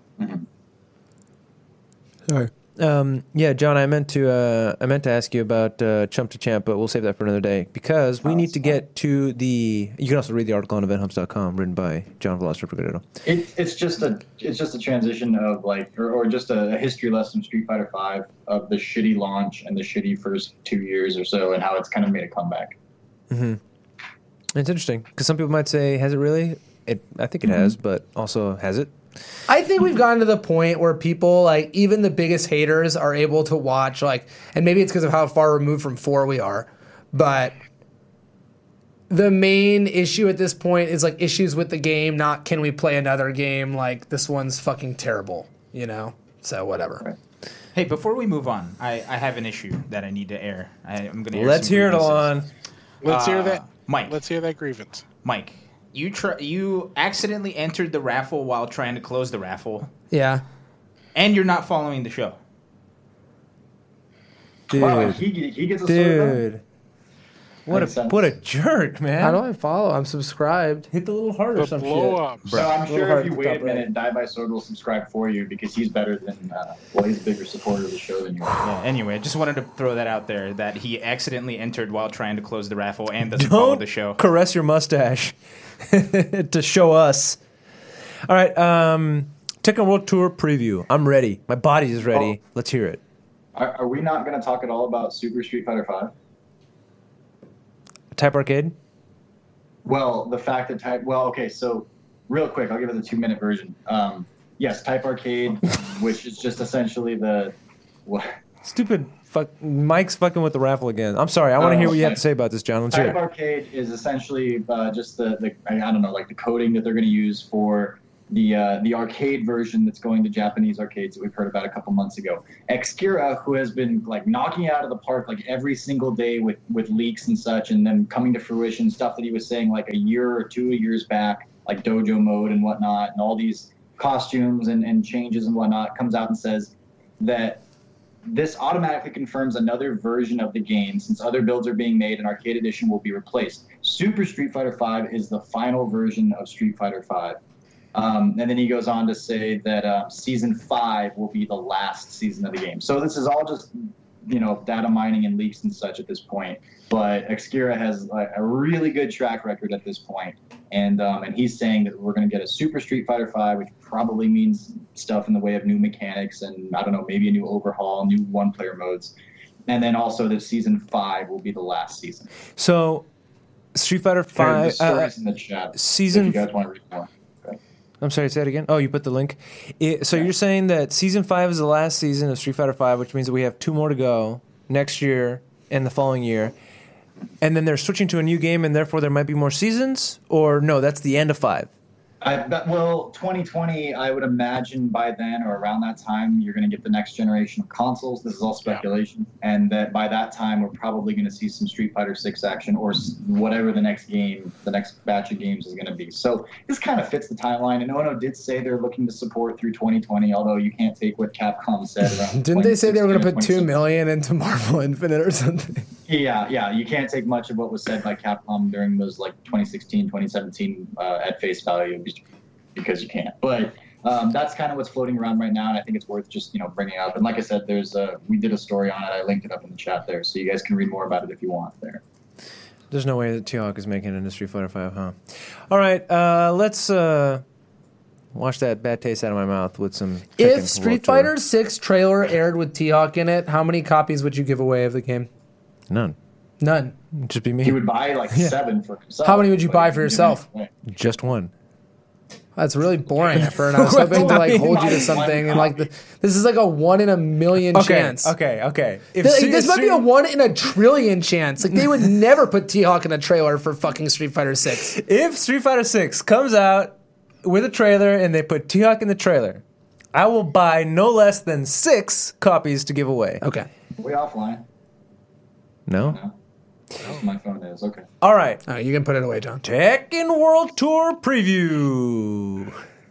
S1: Sorry. Um, yeah, John, I meant to uh, I meant to ask you about uh, Chump to Champ, but we'll save that for another day because we
S3: Oh,
S1: need
S3: that's
S1: to get to the. You can also read the article on event hubs dot com written by John Velocity.
S3: It, it's just a it's just a transition of like or, or just a, a history lesson of Street Fighter Five of the shitty launch and the shitty first two years or so and how it's kind of made a comeback.
S1: Mm-hmm. It's interesting because some people might say, "Has it really?" It, I think it has, but also has it?
S2: I think we've gotten to the point where people, like, even the biggest haters are able to watch, like, and maybe it's because of how far removed from four we are, but the main issue at this point is, like, issues with the game, not can we play another game, like, this one's fucking terrible, you know? So, whatever.
S3: Right.
S5: Hey, before we move on, I, I have an issue that I need to air. I, I'm going to.
S1: Let's hear it, Alon.
S4: Let's hear
S5: Uh,
S4: that,
S5: Mike.
S4: Let's hear that grievance.
S5: Mike, you try, you accidentally entered the raffle while trying to close the raffle,
S2: Yeah.
S5: and you're not following the show.
S1: Dude,
S3: Wow, he, he gets a sword
S1: dude, what a
S3: Makes sense.
S1: what a jerk, man!
S2: How do I follow? I'm subscribed.
S1: hit the little heart or
S4: The
S1: some
S4: blow
S1: shit?
S4: up.
S3: So I'm
S1: Little
S3: sure
S1: hard
S3: if you
S1: to
S3: wait a
S1: top right.
S3: minute, Die by Sword will subscribe for you because he's better than uh, well, he's a bigger supporter of the show than you are.
S5: Yeah, anyway, I just wanted to throw that out there that he accidentally entered while trying to close the raffle and doesn't follow
S1: Don't
S5: the show.
S1: caress your mustache to show us. All right, um, Tekken World Tour preview. I'm ready. My body is ready.
S3: Oh.
S1: Let's hear it.
S3: Are, are we not going to talk at all about Super Street Fighter Five?
S1: Type Arcade.
S3: Well, the fact that Type. Well, okay, so real quick, I'll give it the two-minute version. Um, yes, Type Arcade, which is just essentially the what.
S1: Stupid fuck. Mike's fucking with the raffle again. I'm sorry. I want to
S3: Oh,
S1: hear what you have
S3: okay.
S1: to say about this, John. Let's hear
S3: Type
S1: it.
S3: Arcade is essentially uh, just the, the I don't know, like the coding that they're going to use for the uh, the arcade version that's going to Japanese arcades that we've heard about a couple months ago. Xkira, who has been like knocking it out of the park like every single day with with leaks and such, and then coming to fruition stuff that he was saying like a year or two years back, like dojo mode and whatnot, and all these costumes and, and changes and whatnot, comes out and says that This automatically confirms another version of the game since other builds are being made and Arcade Edition will be replaced. Super Street Fighter five is the final version of Street Fighter five. Um, and then he goes on to say that uh, Season five will be the last season of the game. So this is all just, you know, data mining and leaks and such at this point. But Xkira has a, a really good track record at this point. And um, and he's saying that we're going to get a Super Street Fighter five, which probably means stuff in the way of new mechanics and, I don't know, maybe a new overhaul, new one-player modes. And then also that Season five will be the last season.
S1: So, Street Fighter
S3: Here,
S1: five...
S3: the story's
S1: uh,
S3: in the chat.
S1: season...
S3: If you guys want to read more. Okay.
S1: I'm sorry, say that again? Oh, you put the link. It, so
S3: Yeah.
S1: you're saying that Season five is the last season of Street Fighter five, which means that we have two more to go next year and the following year. And then they're switching to a new game, and therefore there might be more seasons? Or no, that's the end of five?
S3: I, but, well, twenty twenty, I would imagine by then or around that time, you're going to get the next generation of consoles. This is all speculation. Yeah. And that by that time, we're probably going to see some Street Fighter six action or whatever the next game, the next batch of games is going to be. So this kind of fits the timeline. And Ono did say they're looking to support through twenty twenty, although you can't take what Capcom said around
S2: Didn't they say they were going to put two
S3: twenty sixteen.
S2: million into Marvel Infinite or something?
S3: Yeah, yeah. You can't take much of what was said by Capcom during those like twenty sixteen, twenty seventeen uh, at face value because you can't. But um, that's kind of what's floating around right now, and I think it's worth just you know bringing up. And like I said, there's a, we did a story on it. I linked it up in the chat there, so you guys can read more about it if you want there.
S1: There's no way that T-Hawk is making it into Street Fighter five, huh? All right, uh, let's uh, wash that bad taste out of my mouth with some... Tekken
S2: If Street
S1: World Tour.
S2: Fighter six trailer aired with T-Hawk in it, how many copies would you give away of the game?
S1: None.
S2: None.
S1: It'd just be me.
S3: He would buy like seven for himself.
S2: How many would you
S3: but
S2: buy
S3: he
S2: for
S3: wouldn't
S2: yourself?
S3: give it
S1: Just one.
S2: That's really boring, Effort. I was hoping to like hold you to something, and like the, this is like a one in a million
S1: Okay,
S2: chance.
S1: okay, okay. If
S2: Th-
S1: Street-
S2: this might be a
S1: Street-
S2: one in a trillion chance. Like they would never put T-Hawk in a trailer for fucking Street Fighter six.
S1: If Street Fighter six comes out with a trailer and they put T-Hawk in the trailer, I will buy no less than six copies to give away.
S2: Okay.
S3: Are we offline?
S1: No?
S3: No. That's my phone is. Okay.
S1: All right.
S2: All right, you can put it away, John.
S1: Tekken World Tour preview.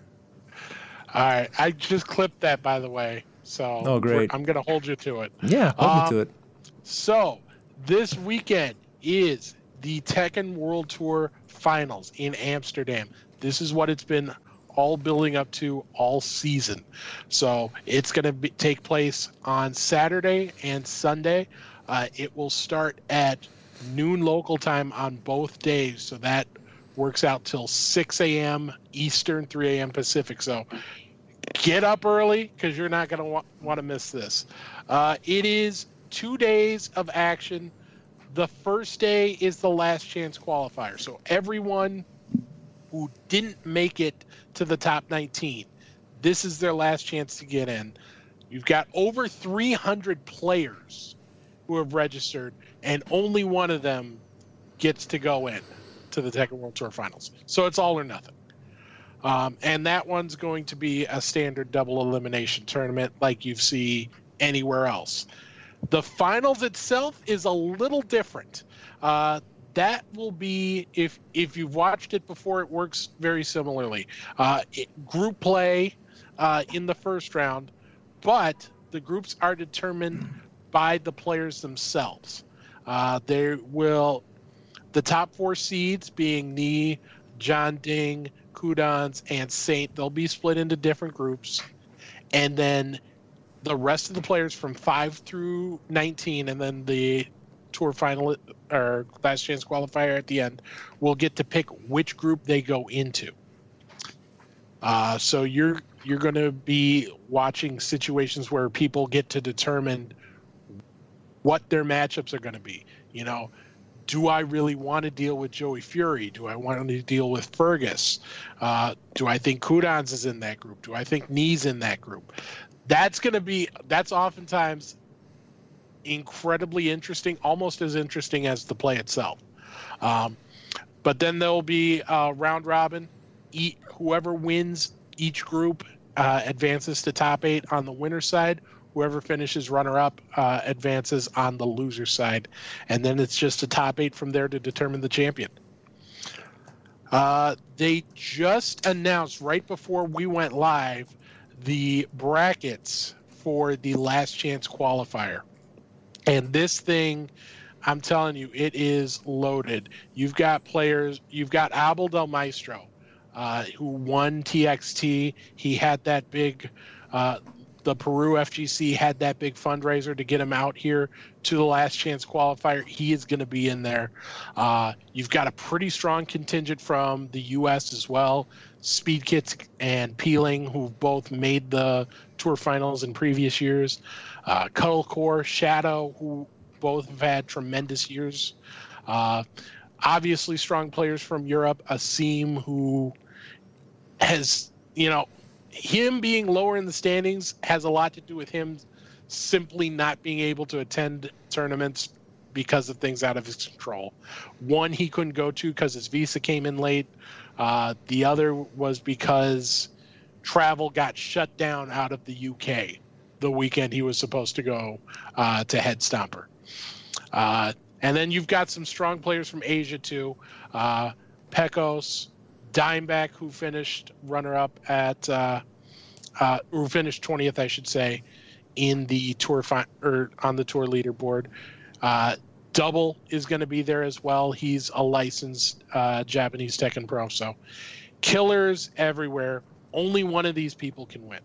S4: All right, I just clipped that, by the way. So
S1: Oh, great.
S4: I'm going to hold you to it.
S1: Yeah, hold
S4: Um,
S1: me to it.
S4: So this weekend is the Tekken World Tour Finals in Amsterdam. This is what it's been all building up to all season. So it's going to take place on Saturday and Sunday. Uh, it will start at noon local time on both days. So that works out till six a.m. Eastern, three a.m. Pacific. So get up early because you're not going to wa- want to miss this. Uh, it is two days of action. The first day is the last chance qualifier. So everyone who didn't make it to the top nineteen, this is their last chance to get in. You've got over three hundred players who have registered, and only one of them gets to go in to the Tekken World Tour Finals. So it's all or nothing. Um, and that one's going to be a standard double elimination tournament like you see anywhere else. The finals itself is a little different. Uh, that will be, if if you've watched it before, it works very similarly. Uh, it, group play uh, in the first round, but the groups are determined by the players themselves. Uh, there will, the top four seeds being Ni, John Ding, Kudans, and Saint, they'll be split into different groups. And then the rest of the players from five through nineteen, and then the tour final or last chance qualifier at the end, will get to pick which group they go into. Uh, so you're you're going to be watching situations where people get to determine what their matchups are going to be. You know, do I really want to deal with Joey Fury? Do I want to deal with Fergus? Uh, do I think Kudans is in that group? Do I think Ni's in that group? That's going to be, that's oftentimes incredibly interesting, almost as interesting as the play itself. Um, but then there'll be a round robin. Eat, whoever wins each group uh, advances to top eight on the winner's side. Whoever finishes runner-up uh, advances on the loser side. And then it's just a top eight from there to determine the champion. Uh, they just announced right before we went live the brackets for the last chance qualifier. And this thing, I'm telling you, it is loaded. You've got players, you've got Abel Del Maestro, uh, who won T X T. He had that big, uh, the Peru F G C had that big fundraiser to get him out here to the last chance qualifier. He is going to be in there. Uh, you've got a pretty strong contingent from the U S as well. Speed Kits and Peeling, who both made the tour finals in previous years. Uh, Cuddlecore, Shadow, who both have had tremendous years. Uh, obviously strong players from Europe. Asim, who has, you know, him being lower in the standings has a lot to do with him simply not being able to attend tournaments because of things out of his control. One he couldn't go to because his visa came in late. Uh, the other was because travel got shut down out of the U K the weekend he was supposed to go uh, to Head Stomper. Uh, and then you've got some strong players from Asia too. Uh, Pecos, Dimeback, who finished runner-up at, uh, uh, who finished twentieth, I should say, in the tour fi- or on the tour leaderboard. Uh, Double is going to be there as well. He's a licensed uh, Japanese Tekken pro. So killers everywhere. Only one of these people can win.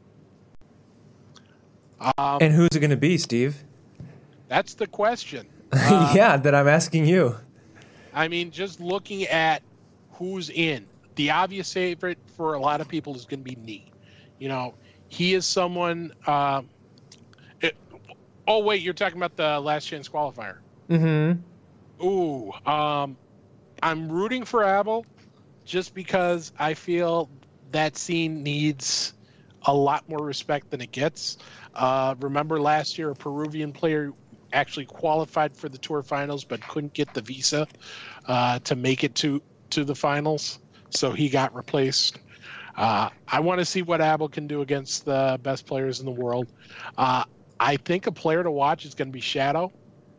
S4: Um,
S1: And who's it going to be, Steve?
S4: That's the question. Uh,
S1: yeah, that I'm asking you.
S4: I mean, just looking at who's in, the obvious favorite for a lot of people is going to be Nee. You know, he is someone. Uh, it, oh wait, you're talking about the last chance qualifier.
S1: Mm-hmm.
S4: Ooh, um, I'm rooting for Abel, just because I feel that scene needs a lot more respect than it gets. Uh, remember last year, a Peruvian player actually qualified for the tour finals but couldn't get the visa uh, to make it to, to the finals, so he got replaced. Uh, I want to see what Abel can do against the best players in the world. Uh, I think a player to watch is going to be Shadow.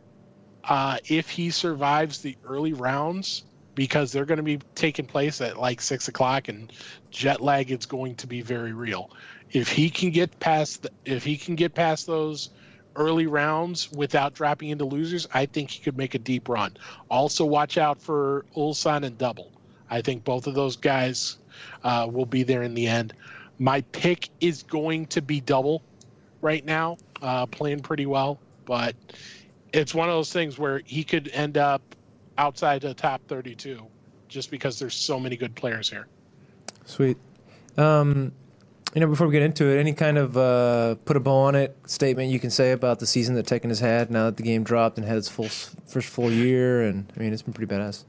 S4: Uh, if he survives the early rounds, because they're going to be taking place at like six o'clock and jet lag is going to be very real. If he can get past, the, if he can get past those early rounds without dropping into losers, I think he could make a deep run. Also watch out for Ulsan and Double. I think both of those guys uh, will be there in the end. My pick is going to be Double right now, uh, playing pretty well, but it's one of those things where he could end up outside the top thirty-two just because there's so many good players here.
S1: Sweet. Um, you know, before we get into it, any kind of uh, put a bow on it statement you can say about the season that Tekken has had now that the game dropped and had its full first full year? And I mean, it's been pretty badass.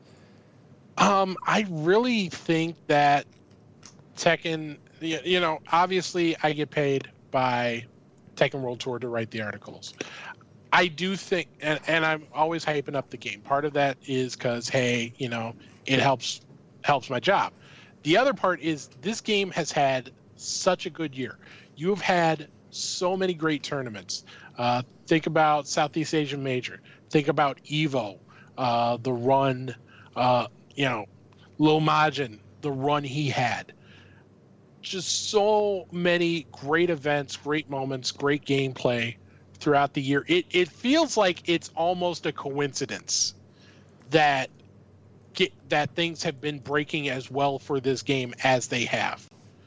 S4: Um, I really think that Tekken, you know, obviously I get paid by Tekken World Tour to write the articles. I do think, and, and I'm always hyping up the game. Part of that is because, hey, you know, it helps helps my job. The other part is this game has had such a good year. You've had so many great tournaments. Uh, think about Southeast Asian Major. Think about Evo, uh, the run, uh, you know, Lil Majin, the run he had. Just so many great events, great moments, great gameplay throughout the year. It it feels like it's almost a coincidence that get, that things have been breaking as well for this game as they have.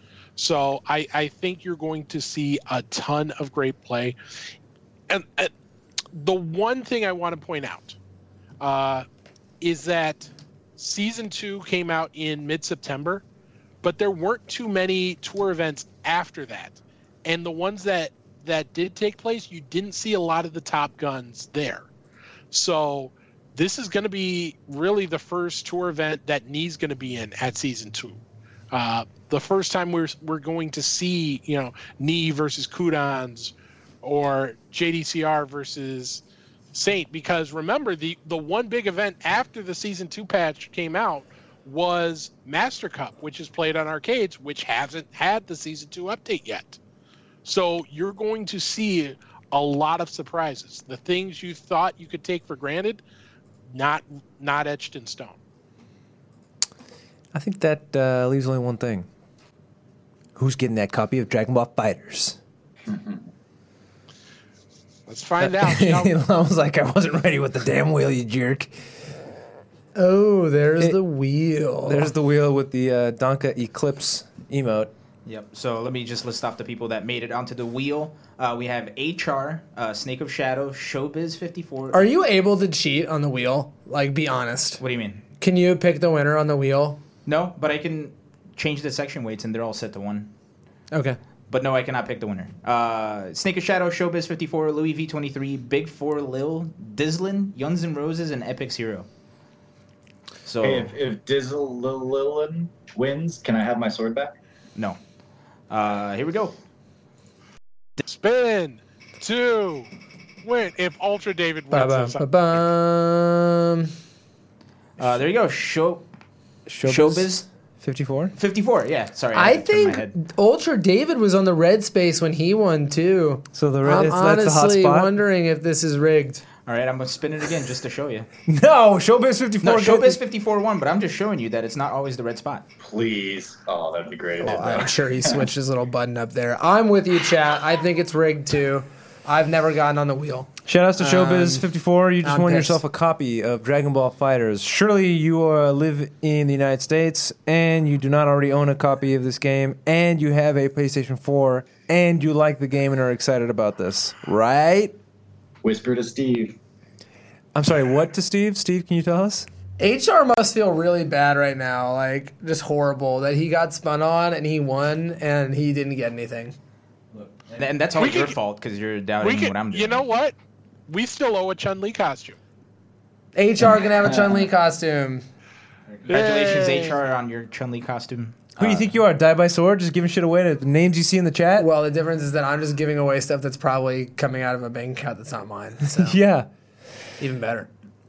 S4: So I, I think you're going to see a ton of great play. And uh, the one thing I want to point out uh, is that Season two came out in mid-September, but there weren't too many tour events after that. And the ones that that did take place, you didn't see a lot of the top guns there. So this is going to be really the first tour event that Nee's going to be in at season two. Uh, the first time we're we're going to see, you know, Nee versus Kudans or J D C R versus Saint, because remember the the one big event after the season two patch came out was Master Cup, which is played on arcades, which hasn't had the season two update yet. So you're going to see a lot of surprises. The things you thought you could take for granted, not not etched in stone.
S1: I think that uh, leaves only one thing. Who's getting that copy of Dragon Ball FighterZ?
S4: Let's find out. shall we?
S1: I was like, I wasn't ready with the damn wheel, you jerk.
S2: Oh, there's
S1: It-
S2: the wheel.
S1: There's the wheel with the uh, Donka Eclipse emote.
S5: Yep. So let me just list off the people that made it onto the wheel. Uh, we have H R, uh, Snake of Shadow, Showbiz fifty-four.
S2: Are you able to cheat on the wheel? Like, be honest.
S5: What do you mean?
S2: Can you pick the winner on the wheel?
S5: No, but I can change the section weights and they're all set to one.
S2: Okay.
S5: But no, I cannot pick the winner. Uh, Snake of Shadow, Showbiz fifty-four, Louis V twenty-three, Big Four Lil, Dizzlin, Yuns and Roses, and Epic's Hero. So
S3: Hey, if, if Dizzlin wins, can I have my sword back?
S5: no. Uh, here we go.
S4: Spin. Two. Win. If Ultra David wins
S2: Ba-bum,
S4: this.
S2: ba-bum.
S5: Uh, there you go. Show
S1: Showbiz?
S5: Showbiz
S1: fifty-four?
S5: fifty-four. Yeah, sorry.
S2: I
S5: had to turn my head.
S2: think Ultra David was on the red space when he won, too.
S1: So the red,
S2: I'm
S1: it's, that's the hot
S2: honestly
S1: spot?
S2: wondering if this is rigged.
S5: All right, I'm going to spin it again just to show you.
S1: No, Showbiz fifty-four.
S5: No,
S1: get
S5: Showbiz
S1: this-
S5: fifty-four won, but I'm just showing you that it's not always the red spot.
S3: Please. Oh, that'd be great. if it did,
S2: I'm
S3: though.
S2: sure he switched his little button up there. I'm with you, chat. I think it's rigged, too. I've never gotten on the wheel.
S1: Shout outs to Showbiz
S2: Um,
S1: fifty-four. You just
S2: I'm
S1: won
S2: pissed.
S1: yourself a copy of Dragon Ball Fighters. Surely you uh, live in the United States and you do not already own a copy of this game, and you have a PlayStation four, and you like the game and are excited about this, right?
S3: Whisper to Steve.
S1: I'm sorry, what to Steve? Steve, can you tell us?
S2: H R must feel really bad right now, like just horrible that he got spun on and he won and he didn't get anything.
S5: And, and that's all
S4: We
S5: your
S4: could-
S5: fault because you're
S4: We
S5: doubting
S4: can,
S5: what I'm doing.
S4: you know what? We still owe a Chun Li costume.
S2: H R can have a Chun Li costume.
S5: Congratulations,
S4: Yay.
S5: H R, on your Chun-Li costume.
S1: Who do you
S5: Uh,
S1: think you are? Die by sword? Just giving shit away to the names you see in the chat?
S2: Well, the difference is that I'm just giving away stuff that's probably coming out of a bank account that's not mine. So
S1: Yeah.
S2: even better.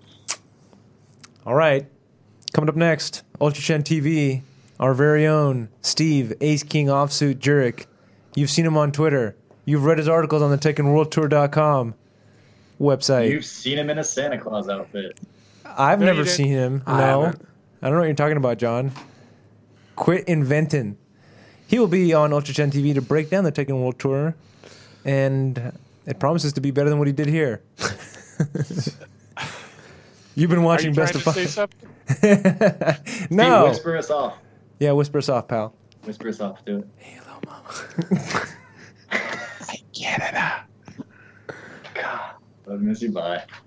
S1: All right. Coming up next, Ultra Chen T V, our very own Steve, Ace King Offsuit Jurek. You've seen him on Twitter. You've read his articles on the Tekken World Tour dot com website.
S3: You've seen him in a Santa Claus outfit.
S1: I've
S4: No,
S1: never
S4: you didn't.
S1: seen him.
S2: I
S1: no.
S2: haven't.
S1: I don't know what you're talking about, John. Quit inventing. He will be on Ultra Chen T V to break down the Tekken World Tour, and it promises to be better than what he did here. You've been
S4: Are
S1: watching
S4: you
S1: Best
S4: trying
S1: of
S4: to say
S1: Five.
S4: something?
S1: No.
S3: Steve, whisper us off.
S1: Yeah, whisper us off, pal.
S3: Whisper us off. Do it.
S4: Canada.
S3: God. Love you. Bye.